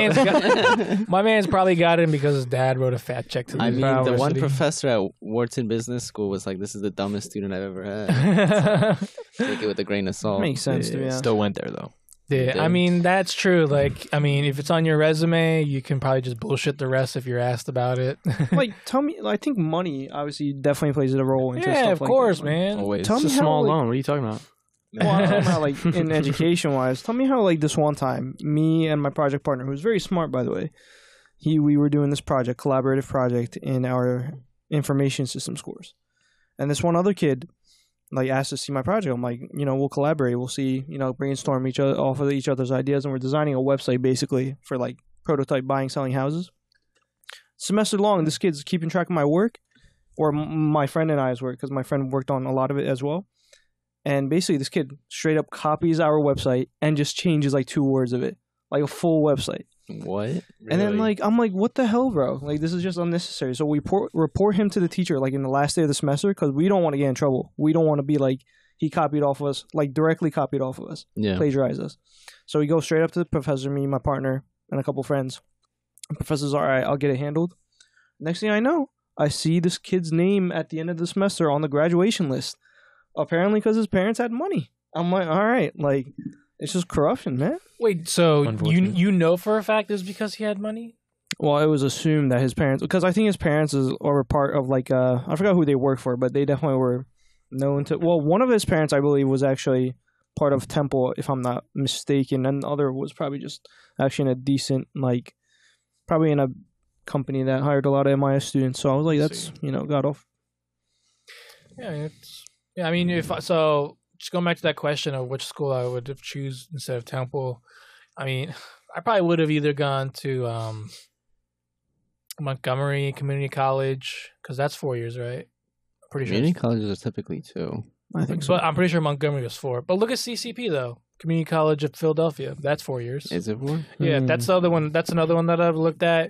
my man's probably got in because his dad wrote a fat check to the I mean, the one university. professor at Wharton Business School was like, "This is the dumbest student I've ever had." Take it with a grain of salt. Makes sense to me. Yeah. Still went there though. Yeah, I mean that's true. Like, I mean, if it's on your resume, you can probably just bullshit the rest if you're asked about it. Like, tell me. I think money obviously definitely plays a role into yeah, stuff of like course, that. man. Always. Tell It's me a how, small like- loan. What are you talking about? Well, I'm talking about like in education wise. Tell me how like this one time, me and my project partner, who was very smart by the way, we were doing this project, collaborative project in our information systems course, and this one other kid like asked to see my project. I'm like, we'll collaborate, we'll see, brainstorm each other off of each other's ideas, and we're designing a website basically for like prototype buying selling houses. Semester long, this kid's keeping track of my work, or my friend and I's work, because my friend worked on a lot of it as well. And basically, this kid straight up copies our website and just changes like 2 words of it, like a full website. What? And then I'm like, what the hell, bro? Like, this is just unnecessary. So we report him to the teacher like in the last day of the semester because we don't want to get in trouble. We don't want to be like, he copied off of us, like directly copied off of us, Yeah. plagiarized us. So we go straight up to the professor, me, my partner, and a couple friends. The professor's all right, I'll get it handled. Next thing I know, I see this kid's name at the end of the semester on the graduation list. Apparently, because his parents had money. I'm like, all right, like it's just corruption, man. Wait, so Unfortunate. you know for a fact it's because he had money? Well, it was assumed that his parents, because I think his parents were part of like I forgot who they worked for, but they definitely were known to. Well, one of his parents, I believe, was actually part of Temple, if I'm not mistaken, and the other was probably just actually in a decent like, probably in a company that hired a lot of MIS students. So I was like, that's got off. I mean, if so, just going back to that question of which school I would have choose instead of Temple. I mean, I probably would have either gone to Montgomery Community College because that's 4 years, right? I'm pretty sure. Community colleges are typically 2. I think so. But I'm pretty sure Montgomery was 4. But look at CCP though, Community College of Philadelphia. That's 4 years. Is it 4? Yeah, that's the other one. That's another one that I've looked at.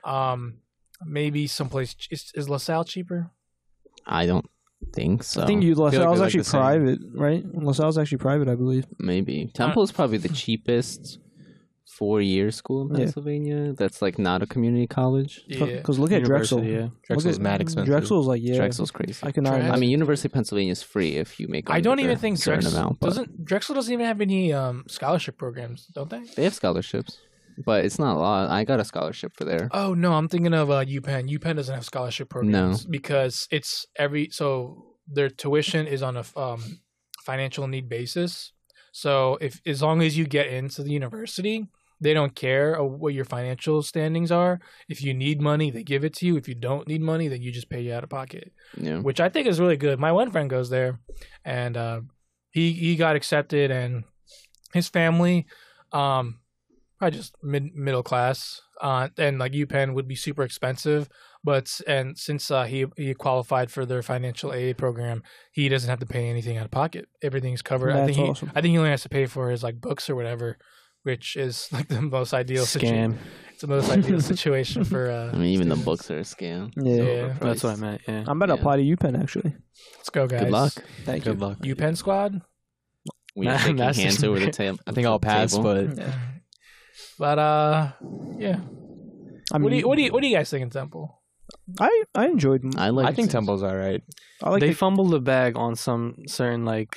Maybe someplace is LaSalle cheaper? I don't think so. I think LaSalle's they're like actually the same. private, right? LaSalle's actually private, I believe. Maybe. Temple is probably the cheapest 4-year school in Yeah. Pennsylvania. That's like not a community college. Yeah. Because look at Drexel. University, yeah. Drexel's Look at- mad expensive. Drexel's like, yeah. Drexel's crazy. I cannot. Drexel- I mean, University of Pennsylvania is free if you make. I don't even under think a certain Drexel amount, but doesn't even have any scholarship programs, don't they? they have scholarships, but it's not a lot. I got a scholarship for there. Oh no, I'm thinking of UPenn. UPenn doesn't have scholarship programs because it's their tuition is on a financial need basis. So if as long as you get into the university, they don't care what your financial standings are. If you need money, they give it to you. If you don't need money, then you just pay you out of pocket, Yeah. which I think is really good. My one friend goes there, and he got accepted, and his family, probably just middle class, and like UPenn would be super expensive. But since he qualified for their financial aid program, he doesn't have to pay anything out of pocket. Everything's covered. That's awesome. I think he only has to pay for his like books or whatever, which is like the most ideal Scam. It's the most ideal situation for. I mean, even the students. books are a scam. Yeah. Yeah. That's what I meant. Yeah. I'm about to Yeah. apply to UPenn, actually. Let's go, guys. Good luck. Thank Good you. luck. UPenn squad. We Nah, shaking that's hands just- over the table. I think I'll pass, but But yeah. I mean, What do you guys think in Temple? I enjoyed. I like. I think Temple's all right. I like They the- fumbled the bag on some certain like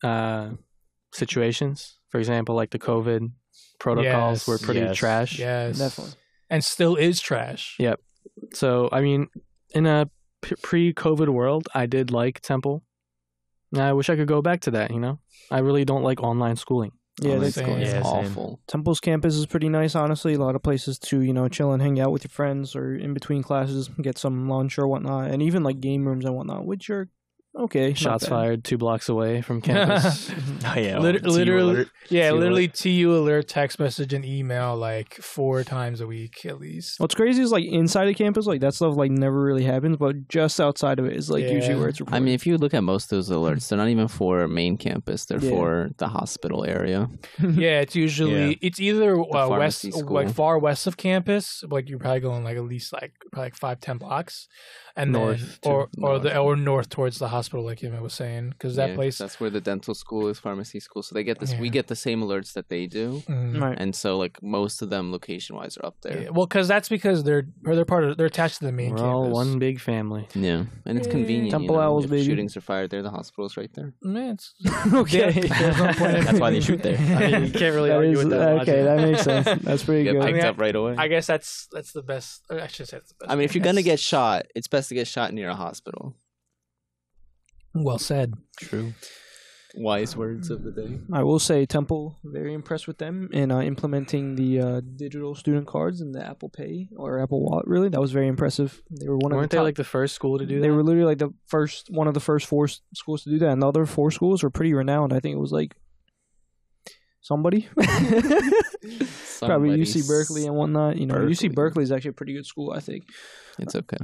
situations. For example, like the COVID protocols Yes. were pretty Yes. trash. Yes, definitely. and still is trash. Yeah. So I mean, in a pre-COVID world, I did like Temple. And I wish I could go back to that. I really don't like online schooling. Yeah, Online they- schooling is Yeah, same. awful. Temple's campus is pretty nice, honestly. A lot of places to, chill and hang out with your friends or in between classes, get some lunch or whatnot, and even like game rooms and whatnot, which are okay. not Shots bad. fired 2 blocks away from campus. Oh, yeah. Literally, alert. yeah, TU literally TU alert, text message, and email like 4 times a week at least. What's crazy is like inside of campus, like that stuff like never really happens, but just outside of it is like Yeah. usually where it's I reported. mean, if you look at most of those alerts, they're not even for main campus. They're Yeah. for the hospital area. Yeah, it's usually Yeah. it's either west, pharmacy school. like far west of campus, like you're probably going like at least like probably like 5-10 blocks, and North then, or north. north towards the hospital, like Emmett was saying, because that Yeah, place. That's where the dental school is, pharmacy school. So they get this. We Yeah. get the same alerts that they do, Mm. right. and so like most of them location wise are up there. Yeah, well, because they're they're attached to the main We're campus. all one big family. Yeah, and it's Yeah. convenient. Temple Owls, if baby. shootings are fired there, the hospital's right there. Man, it's, Okay. there's no point in- That's why they shoot there. I mean, you can't really That argue is, with that logic. okay, that makes sense. That's pretty Get good. picked mean, up right away. I guess that's the best. I should say it's the best. I mean, if you're gonna get shot, it's best to get shot near a hospital. well said. True. Wise words of the day. I will say Temple, very impressed with them in implementing the digital student cards and the Apple Pay or Apple Wallet. Really, that was very impressive. They were one of Weren't the they top, like the first school to do They that? were literally like one of the first 4 schools to do that, and the other 4 schools were pretty renowned. I think it was like somebody, probably UC Berkeley and whatnot. UC Berkeley. Berkeley is actually a pretty good school, I think. It's okay.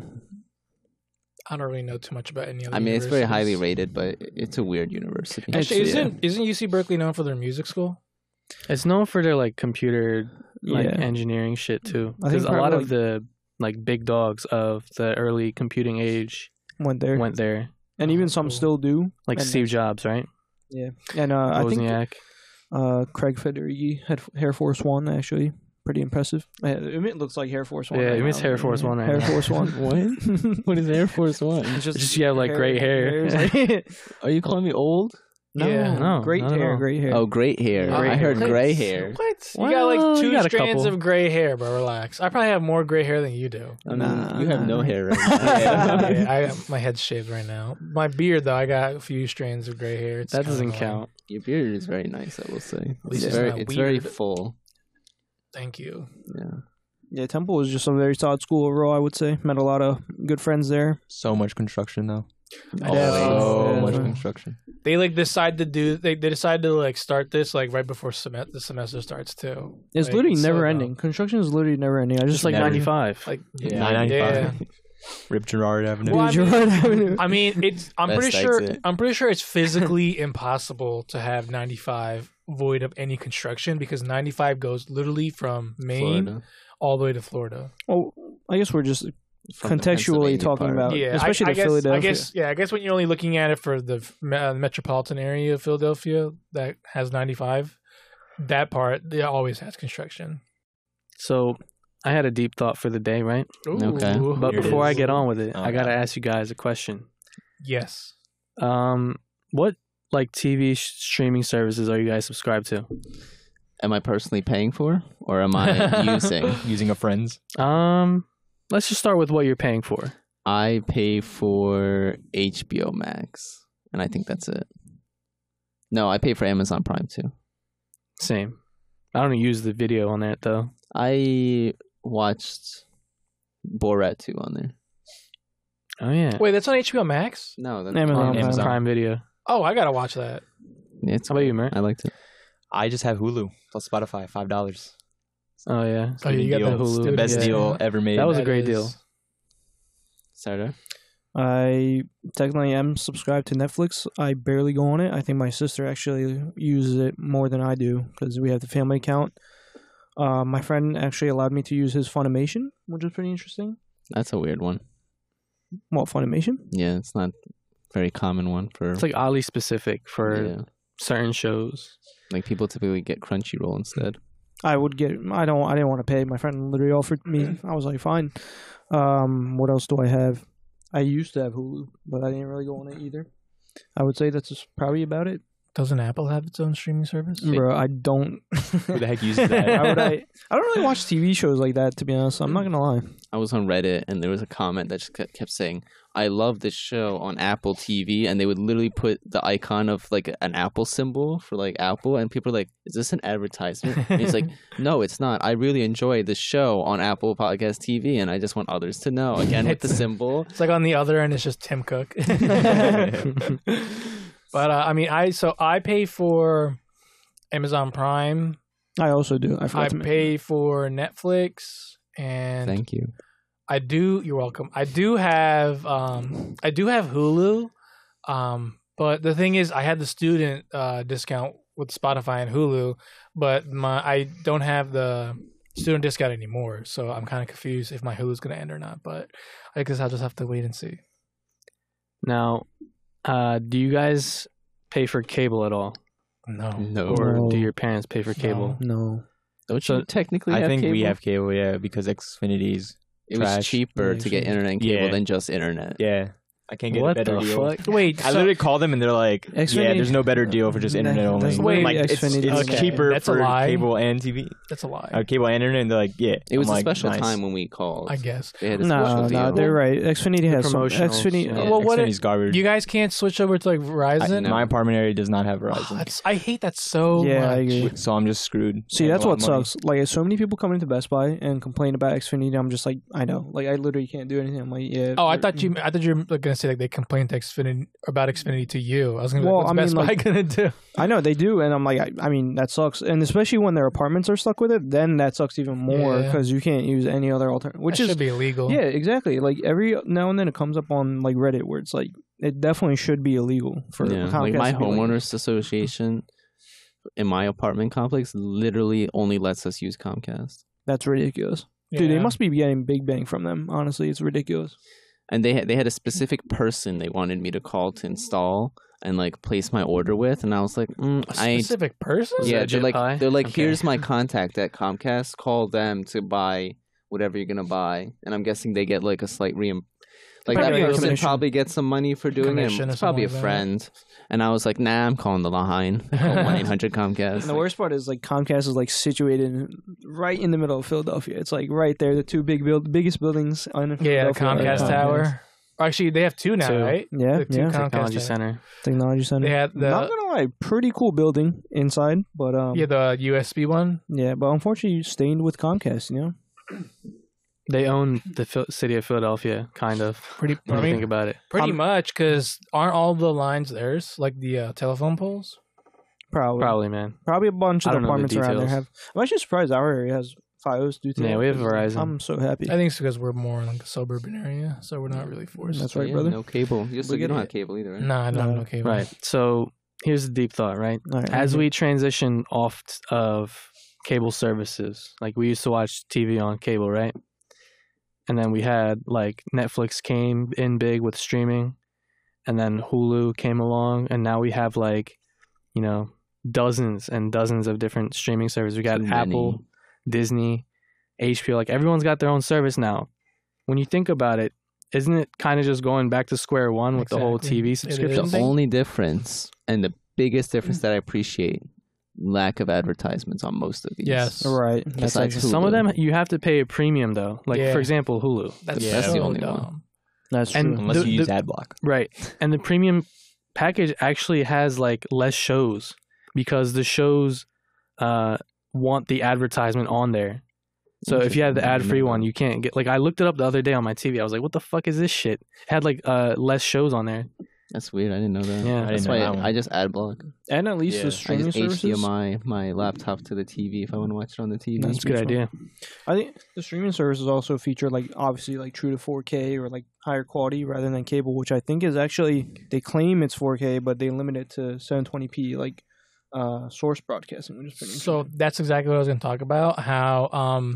I don't really know too much about any other. I mean, it's very highly universities. rated, but it's a weird university. Actually, It's- isn't UC Berkeley known for their music school? It's known for their like computer like Yeah. engineering shit too. I think Because a lot probably, of the like big dogs of the early computing age Went there, went there. and even Oh, some cool. still do. Like And Steve Jobs, right? Yeah, and I think Wozniak. Craig Federighi had Air Force One actually. Pretty impressive. It looks like Air Force One. Yeah, right it means now. Air Force One right Air now. Force One. What? What is Air Force One? It's Just you have like great hair. It's like- Are you calling me old? no, Yeah. No, great not at hair, all. great hair. Oh, great hair. Great I heard hair. gray hair. What? You Well, got like you two got a strands couple. of gray hair, bro. Relax. I probably have more gray hair than you do. I mean, Nah, you have no nah. hair right now. Yeah, my head's shaved right now. My beard, though, I got a few strands of gray hair. It's That kinda doesn't annoying. count. Your beard is very nice, I will say. least It's it's very, not it's very weird. full. Thank you. Yeah. Yeah, Temple was just a very solid school overall. I would say met a lot of good friends there. So much construction though. Always. So Yeah. much construction. They like decide to do. They decide to like start this like right before the semester starts too. It's Like, literally so never dumb. ending. Construction is literally never ending. I Just like Never. 95. Like Yeah, yeah. 995. Rip Gerard Avenue. Well, I mean- Gerard Avenue. I mean, it's. I'm Best pretty sure. exit. I'm pretty sure it's physically impossible to have 95 void of any construction because 95 goes literally from Maine Florida. all the way to Florida. Well, I guess we're just From the contextually Pennsylvania talking part. about, Yeah, especially I to guess, Philadelphia. I guess when you're only looking at it for the metropolitan area of Philadelphia that has 95, that part it always has construction. So I had a deep thought for the day, right? Okay. Ooh. But Here it before I is. get on with it, I Okay. gotta ask you guys a question. Yes. What like TV streaming services are you guys subscribed to? Am I personally paying for, or am I using? Using a friend's. Let's just start with what you're paying for. I pay for HBO Max, and I think that's it. No, I pay for Amazon Prime too. Same. I don't use the video on that though. I watched Borat 2 on there. Oh yeah. Wait, that's on HBO Max? No, that's Amazon on Amazon. Prime Video. Oh, I gotta watch that. Yeah, it's How about you, Mert? I liked it. I just have Hulu plus Spotify, $5. Oh yeah. Oh, you got Deal. that Hulu. The best Yeah. deal ever made. That was a That great is- deal. Sarah? I technically am subscribed to Netflix. I barely go on it. I think my sister actually uses it more than I do because we have the family account. My friend actually allowed me to use his Funimation, which is pretty interesting. That's a weird one. What, Funimation? Yeah, it's not a very common one for. It's like oddly specific for yeah. certain shows. Like people typically get Crunchyroll instead. I would get. I didn't want to pay. My friend literally offered me. I was like, fine. What else do I have? I used to have Hulu, but I didn't really go on it either. I would say that's just probably about it. Doesn't Apple have its own streaming service? Bro, I don't. Who the heck uses that? Why would I don't really watch TV shows like that, to be honest. I'm not gonna lie. I was on Reddit and there was a comment that just kept saying, I love this show on Apple TV, and they would literally put the icon of like an Apple symbol for like Apple, and people are like, is this an advertisement? And he's like, no, it's not. I really enjoy the show on Apple Podcast TV, and I just want others to know. Again, with the symbol. It's like on the other end, it's just Tim Cook. But I mean, I pay for Amazon Prime. I also do. I I forgot to mention. pay for Netflix, and Thank you. I do. You're welcome. I do have Hulu. But the thing is, I had the student discount with Spotify and Hulu, but I don't have the student discount anymore. So I'm kind of confused if my Hulu's gonna end or not. But I guess I'll just have to wait and see. Now, do you guys pay for cable at all, No. No. or No. do your parents pay for cable? No. Don't So- you technically I have think cable? we have cable, yeah, because Xfinity's It was trash. cheaper to get internet and cable Yeah. than just internet. Yeah. I can't get What a better the deal. fuck? Wait. I so- literally call them and they're like, yeah, Xfinity- there's no better deal for just internet Nah, only. that's Wait, like it's Xfinity okay. cheaper That's a for lie. cable and TV. That's a lie. Cable and internet, and they're like, yeah. It was I'm a like, special nice. time when we called. I guess. They had a special No, deal. they're right. Xfinity has some. promotionals, Xfinity. yeah. Well, what Xfinity's garbage. You guys can't switch over to like Verizon. No. My apartment area does not have Oh, Verizon, I hate that so Yeah, much. I agree. so I'm just screwed. See, Paying that's a lot what of money. sucks. Like, so many people come into Best Buy and complain about Xfinity. I'm just like, I know. Like, I literally can't do anything. I'm like, yeah. Oh, I thought you were gonna say like they complained to Xfinity about Xfinity to you. I was gonna be Well, like, what's I mean, Best Buy like- gonna do? I know they do, and I'm like, I mean, that sucks. And especially when their apartments are stuck with it, then that sucks even more Yeah. because you can't use any other alternative. Which That is should be illegal. yeah, exactly. Like every now and then it comes up on like Reddit where it's like it definitely should be illegal for Yeah, Comcast like my to be like- homeowners association in my apartment complex literally only lets us use Comcast, That's ridiculous, dude. They Yeah. must be getting big bang from them. Honestly, it's ridiculous. and they had a specific person they wanted me to call to install and like place my order with, and I was like, A specific person? yeah, Legit pie? they're like, Okay. here's my contact at Comcast. Call them to buy whatever you're gonna buy, and I'm guessing they get like a slight like Probably that a person commission. probably gets some money for doing it. Commission or It's probably a something like that. friend, and I was like, nah, I'm calling the line. Call 1-800-COMCAST. And the worst part is like Comcast is like situated right in the middle of Philadelphia. It's like right there, the two biggest buildings on Yeah, the Philadelphia. Comcast Tower. Actually, they have two now, Two. right? Yeah, The two yeah. Comcast Technology towers. Center. Technology Center. They had the Not gonna lie, pretty cool building inside, but yeah the USB one. yeah, but unfortunately, you stained with Comcast. You know, They own the city of Philadelphia, kind of. Pretty. When I you think mean, about it. pretty much because aren't all the lines theirs like the telephone poles? probably Man. a bunch I of don't know the apartments around there details. have. I'm actually surprised our area has FiOS. Yeah, we have Verizon. I'm so happy. I think it's because we're more in like a suburban area, so we're not really forced. That's to- right, Yeah, brother. no cable. You We get don't it. have cable either, right? No, I don't No. know cable. Right. So here's the deep thought, right? All right, As we transition off of cable services, like we used to watch TV on cable, right? And then we had like Netflix came in big with streaming, and then Hulu came along, and now we have like, you know, dozens and dozens of different streaming services. We got Too many. Apple, Disney, HBO, like everyone's got their own service now. When you think about it, isn't it kind of just going back to square one with the whole Exactly. TV It subscription is. The thing? only difference and the biggest difference that I appreciate, lack of advertisements on most of these. Yes. right. That's Besides actually, Some of Hulu. them you have to pay a premium though. Like Yeah. for example, Hulu. That's, That's so the only dumb. one. that's true. and Unless the- you use the- AdBlock. Right. And the premium package actually has like less shows because the shows want the advertisement on there. So if you have the ad free one, you can't get like I looked it up the other day on my TV. I was like, what the fuck is this shit? It had like less shows on there. That's weird. I didn't know that. Yeah. I That's didn't know why that one. I just ad block. and at least Yeah. the I I streaming just services. HDMI my laptop to the TV if I want to watch it on the TV. That's It's a good idea. I think the streaming services also feature like obviously like true to 4K or like higher quality rather than cable, which I think is actually they claim it's 4K, but they limit it to 720p like source broadcasting, which is pretty So that's exactly what I was going to talk about. How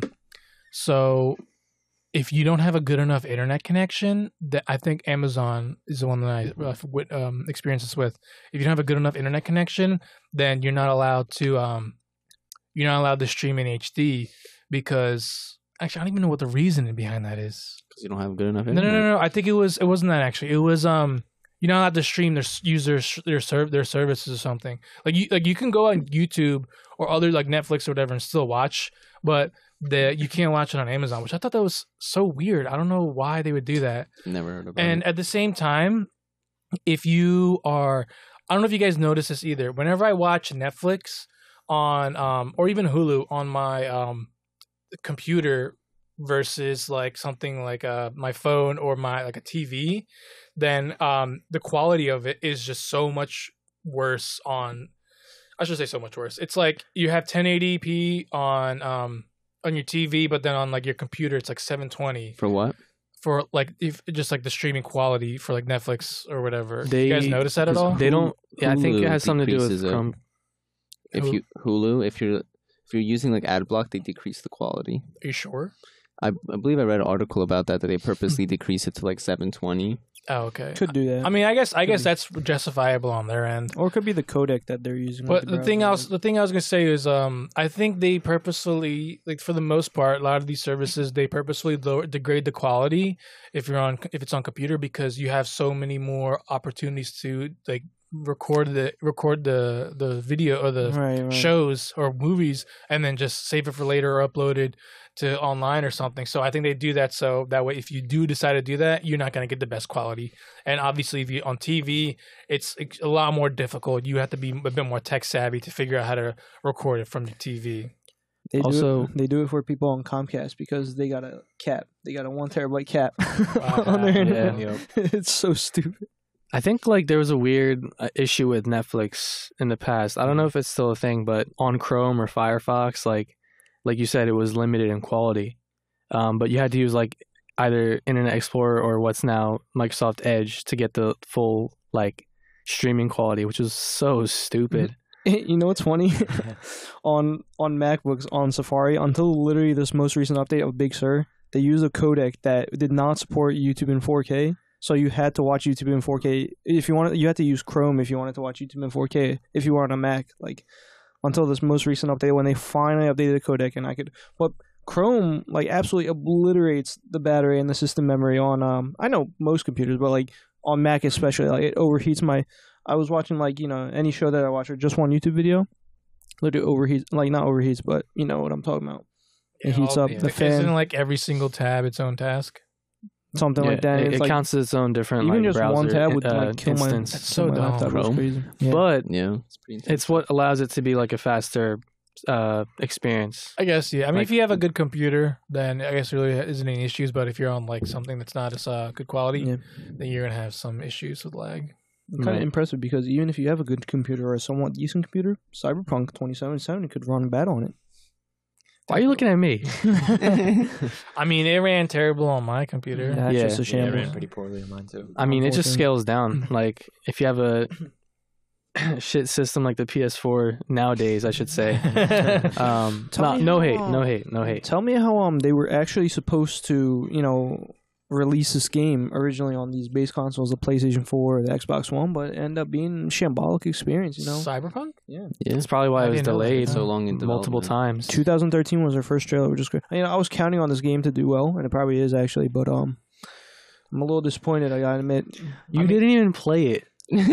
so if you don't have a good enough internet connection, that I think Amazon is the one that I experience this with. If you don't have a good enough internet connection, then you're not allowed to stream in HD because actually I don't even know what the reasoning behind that is. Because you don't have good enough No, internet. no. I think it wasn't that actually. It was you're not allowed to stream their services or something. Like you can go on YouTube or other like Netflix or whatever and still watch, but you can't watch it on Amazon, which I thought that was so weird. I don't know why they would do that. Never heard about And it. at the same time, if you are, I don't know if you guys notice this either. Whenever I watch Netflix on or even Hulu on my computer versus like something like my phone or my like a TV, then the quality of it is just so much worse on. I should say so much worse. It's like you have 1080p on your TV, but then on like your computer it's like 720 For what? for like if just like the streaming quality for like Netflix or whatever. They- you guys notice that at all? They don't. Yeah, I think it Hulu has something to do with decreases it. Chrome. If you Hulu, if you're using like ad block, they decrease the quality. Are you sure? I believe I read an article about that they purposely decrease it to like 720. Oh, okay. Could do that. I mean, I guess that's justifiable on their end. or it could be the codec that they're using. But with the thing browser. I was gonna say is, I think they purposefully, like for the most part, a lot of these services they purposefully degrade the quality if it's on computer because you have so many more opportunities to like record the video or the right. shows or movies and then just save it for later or upload it to online or something. So I think they do that so that way if you do decide to do that, you're not going to get the best quality. And obviously if you on TV, it's a lot more difficult. You have to be a bit more tech savvy to figure out how to record it from the TV. They do it for people on Comcast because they got a cap. They got a 1 terabyte cap on their Yeah. internet. It's so stupid. I think like there was a weird issue with Netflix in the past. I don't know if it's still a thing, but on Chrome or Firefox, like you said, it was limited in quality. But you had to use like either Internet Explorer or what's now Microsoft Edge to get the full like streaming quality, which is so stupid. You know what's funny? on MacBooks on Safari, until literally this most recent update of Big Sur, they used a codec that did not support YouTube in 4K. So you had to watch YouTube in 4K. If you wanted, you had to use Chrome if you wanted to watch YouTube in 4K. If you were on a Mac, like until this most recent update when they finally updated the codec, and I could. But Chrome like absolutely obliterates the battery and the system memory on. I know most computers, but like on Mac especially, like it overheats my. I was watching like any show that I watch or just one YouTube video. Literally overheats, like not overheats, but you know what I'm talking about. It heats up the fan. Isn't like every single tab its own task? Something like that. It It's like, counts as its own different even like, just browser one tab would like kill instance. That's kill so my dumb. laptop. It was Chrome. crazy. Yeah. But Yeah, it's pretty intense. it's what allows it to be like a faster experience. I guess, yeah. I mean, Like- if you have a good computer, then I guess there really isn't any issues. But if you're on like something that's not as good quality, Yeah. then you're gonna have some issues with lag. Kind of Right. impressive because even if you have a good computer or a somewhat decent computer, Cyberpunk 2077 could run bad on it. Why are you looking at me? I mean, it ran terrible on my computer. That's Yeah. just a Yeah, it shambles. ran pretty poorly on mine too. I mean, it just Unfortunately. scales down. Like if you have a shit system like the PS4 nowadays, I should say. Tell me No how, hate, no hate, no hate. Tell me how they were actually supposed to release this game originally on these base consoles, the PlayStation 4, the Xbox One, but it ended up being a shambolic experience. Cyberpunk? Yeah. Yeah, That's probably why I it was didn't know that. delayed so long in multiple development. times. 2013 was their first trailer, which is great. I was counting on this game to do well, and it probably is actually, but I'm a little disappointed. I gotta admit. You didn't even play it.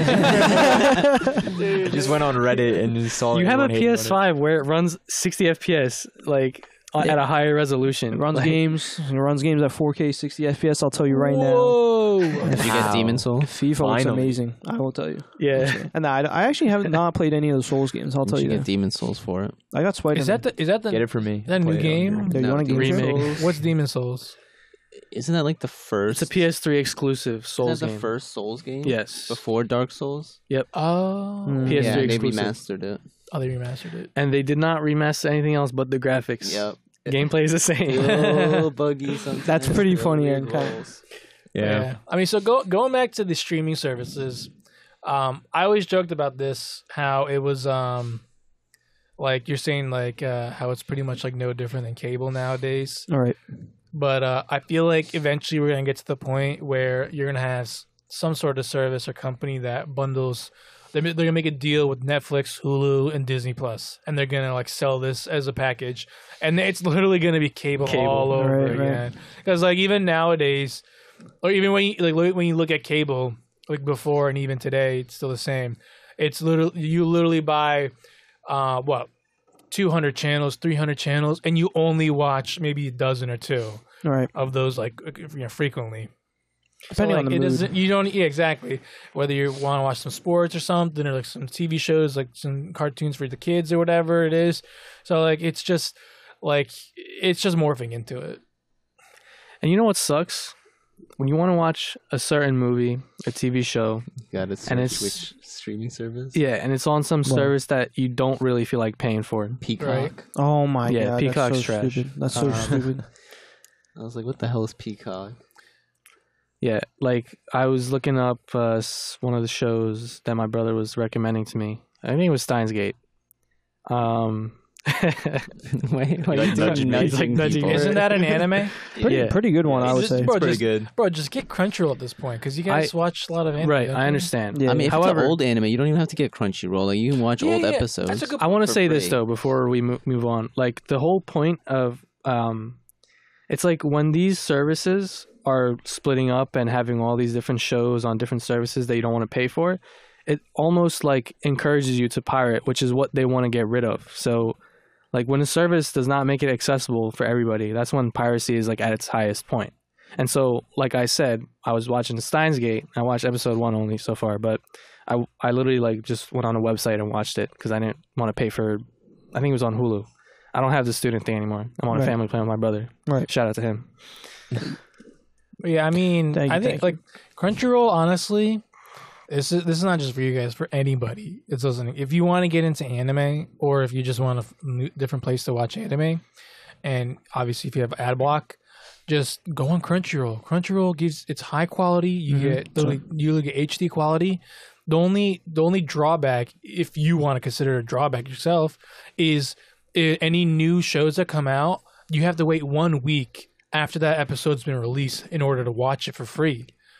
I just went on Reddit and just saw You have a everyone hating on it. PS5 where it runs 60 FPS, like at a higher resolution. It runs Like, games. It runs games at 4K, 60 FPS. I'll tell you right now. Whoa! Did you get Demon Soul? FIFA looks Finally. amazing. I will tell you. Yeah. And I actually have not played any of the Souls games. I'll You tell should you get that. Demon Souls for it. I got Spider. Is that the Get it for me. Is that a new Play it on game? there. There, you No, want a game remake. show? What's Demon Souls? Isn't that like the first? It's a PS3 exclusive Souls Isn't that game. the first Souls game? Yes. Before Dark Souls? Oh, PS3 Yeah, they exclusive. remastered it. oh, they remastered it. And they did not remaster anything else but the graphics. Yep. Gameplay is the same. Little buggy sometimes. That's pretty little funny weird and kinda- rolls. Yeah. I mean, so going back to the streaming services, I always joked about this, how it was like you're saying, like how it's pretty much like no different than cable nowadays. All right. But I feel like eventually we're gonna get to the point where you're gonna have some sort of service or company that bundles. They're gonna make a deal with Netflix, Hulu, and Disney Plus, and they're gonna like sell this as a package, and it's literally gonna be cable all over Right, right. again. Because like even nowadays, or even when you look at cable, like before and even today, it's still the same. It's literally you literally buy, 200 channels, 300 channels, and you only watch maybe a dozen or two All right. of those frequently. Depending on the it mood. doesn't, you don't exactly whether you want to watch some sports or something or like some TV shows, like some cartoons for the kids or whatever it is. So like it's just morphing into it. And you know what sucks? When you want to watch a certain movie, a TV show, Got it. And it's- Which streaming service? yeah, and it's on some service that you don't really feel like paying for. Peacock. Right. Oh my Yeah, god. Peacock's that's so trash. stupid. That's so stupid. I was like, what the hell is Peacock? Yeah, like I was looking up one of the shows that my brother was recommending to me. I think it was Steins Gate. Wait, why are you Nudging doing me. He's like nudging nudging people? me. Isn't that an anime? Yeah. Pretty good one, I would Just- say. bro, Pretty just, good. bro, just get Crunchyroll at this point because you guys watch a lot of anime. Right, don't I you? understand. Yeah. I mean, if However, it's an old anime, you don't even have to get Crunchyroll. Like, you can watch Yeah, old yeah, episodes. That's a good I want to for say this free. though before we move on. Like the whole point of it's like when these services are splitting up and having all these different shows on different services that you don't want to pay for, it almost like encourages you to pirate, which is what they want to get rid of. So like when a service does not make it accessible for everybody, that's when piracy is like at its highest point. And so, like I said, I was watching Steins Gate. I watched episode 1 only so far, but I literally like just went on a website and watched it because I didn't want to pay for. I think it was on Hulu. I don't have the student thing anymore. I'm on a Right. family plan with my brother. Right. Shout out to him. Yeah, I mean, Thank you, I think thank like Crunchyroll, honestly, this is not just for you guys, for anybody. It doesn't. If you want to get into anime, or if you just want a different place to watch anime, and obviously if you have ad block, just go on Crunchyroll. Crunchyroll gives it's high quality. You get HD quality. The only drawback, if you want to consider a drawback yourself, is any new shows that come out, you have to wait 1 week after that episode's been released in order to watch it for free.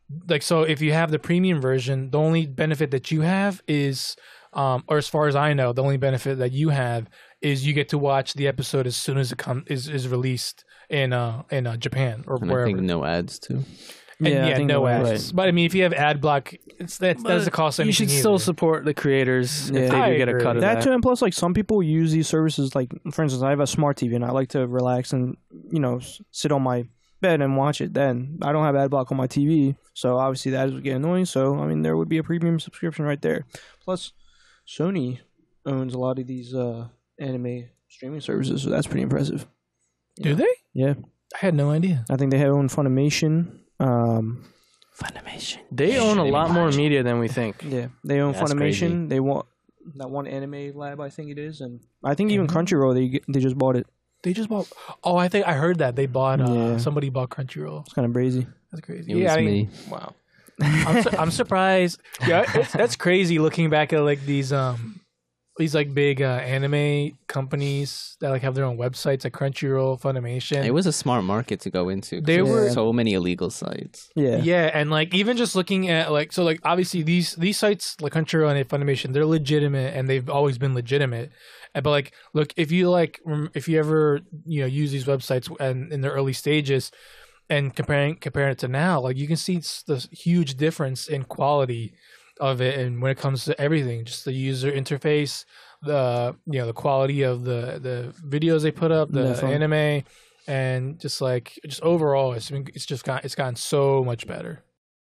like, so if you have the premium version, the only benefit that you have is, or as far as I know, the only benefit that you have is you get to watch the episode as soon as it is released in Japan or And wherever. I think no ads too. And I think no that- ads. But I mean, if you have ad block, that doesn't cost anything. You should either. still support the creators Yeah. if they I do get a agree. cut of That that. too, and plus, like some people use these services. Like, for instance, I have a smart TV, and I like to relax and sit on my bed and watch it. Then I don't have ad block on my TV, so obviously that would get annoying. So I mean, there would be a premium subscription right there. Plus, Sony owns a lot of these anime streaming services, so that's pretty impressive. Do they? Yeah, I had no idea. I think they own Funimation. Funimation. They own a lot more media than we think. Yeah, they own That's Funimation. crazy. They want that one anime lab, I think it is, and I think even Crunchyroll they just bought it. They just bought. Oh, I think I heard that they bought. Yeah. Somebody bought Crunchyroll. It's kind of crazy. That's crazy. It was me. Wow. I'm surprised. Yeah, that's crazy. Looking back at like these like big anime companies that like have their own websites, like Crunchyroll, Funimation. It was a smart market to go into. 'cause They there were- so many illegal sites. Yeah, Yeah, and like even just looking at like obviously these sites like Crunchyroll and Funimation, they're legitimate and they've always been legitimate. But like, look, if you ever use these websites and in the early stages and comparing it to now, like you can see the huge difference in quality of it, and when it comes to everything, just the user interface, the the quality of the videos they put up, the Definitely. anime, and just overall, it's gotten so much better.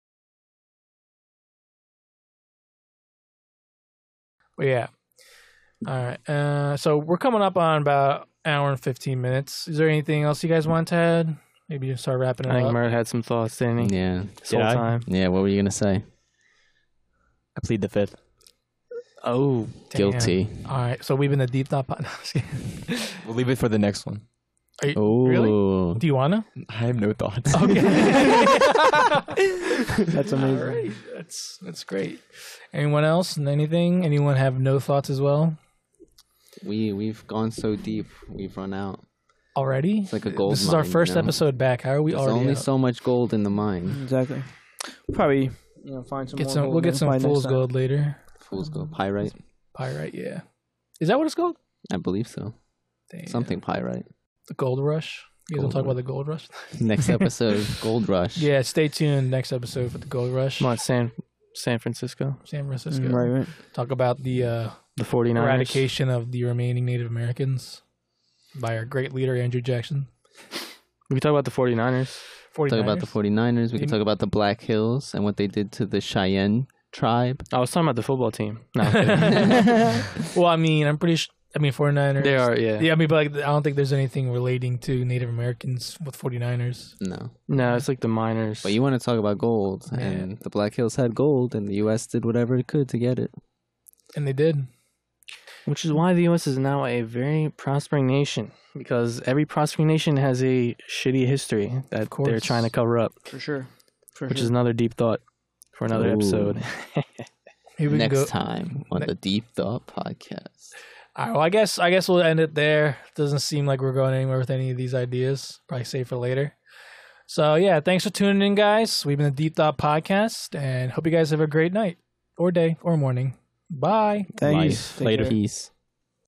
But yeah, all right. So we're coming up on about an hour and 15 minutes. Is there anything else you guys want to add? Maybe just start wrapping it I think up. Mert had some thoughts, didn't he? Yeah. This whole Did I? time. Yeah. What were you gonna say? I plead the fifth. Oh, Damn. Guilty. All right. So we've been a deep thought. No, I'm just kidding. We'll leave it for the next one. Are you, Oh. really? Do you wanna? I have no thoughts. Okay. that's amazing. All right. That's great. Anyone else? Anything? Anyone have no thoughts as well? We've gone so deep. We've run out. Already? It's like a gold This is our mine, first you know? episode back. How are we There's already only out? so much gold in the mine. Exactly. Probably find some. Get more some. gold We'll get then some by next fool's time. gold later. Fool's gold. Pyrite. Pyrite, yeah. Is that what it's called? I believe so. Damn. Something pyrite. The gold rush. You guys want to talk Gold about the gold rush? Next episode, Gold Rush. Yeah, stay tuned next episode for the gold rush. come on, San Francisco, San Francisco. Right. Talk about the the 49ers. eradication of the remaining Native Americans by our great leader Andrew Jackson. We can talk about the 49ers. 49ers. Talk about the 49ers. We can talk about the Black Hills and what they did to the Cheyenne tribe. I was talking about the football team. No, I'm kidding. Well, I mean, I'm pretty 49ers. They are, yeah. Yeah, I mean, but like, I don't think there's anything relating to Native Americans with 49ers. No. No, it's like the miners. But you want to talk about gold. Yeah. And the Black Hills had gold, and the U.S. did whatever it could to get it. And they did. Which is why the U.S. is now a very prospering nation, because every prospering nation has a shitty history that course. they're trying to cover up, For sure. which is another deep thought for another Ooh. episode. Maybe we can go. Next time on Ne- the Deep Thought Podcast. All right, well, I guess we'll end it there. Doesn't seem like we're going anywhere with any of these ideas. Probably save for later. So yeah, thanks for tuning in, guys. We've been the Deep Thought Podcast, and hope you guys have a great night, or day, or morning. Bye. Thanks. Life. Take Later. care. Peace.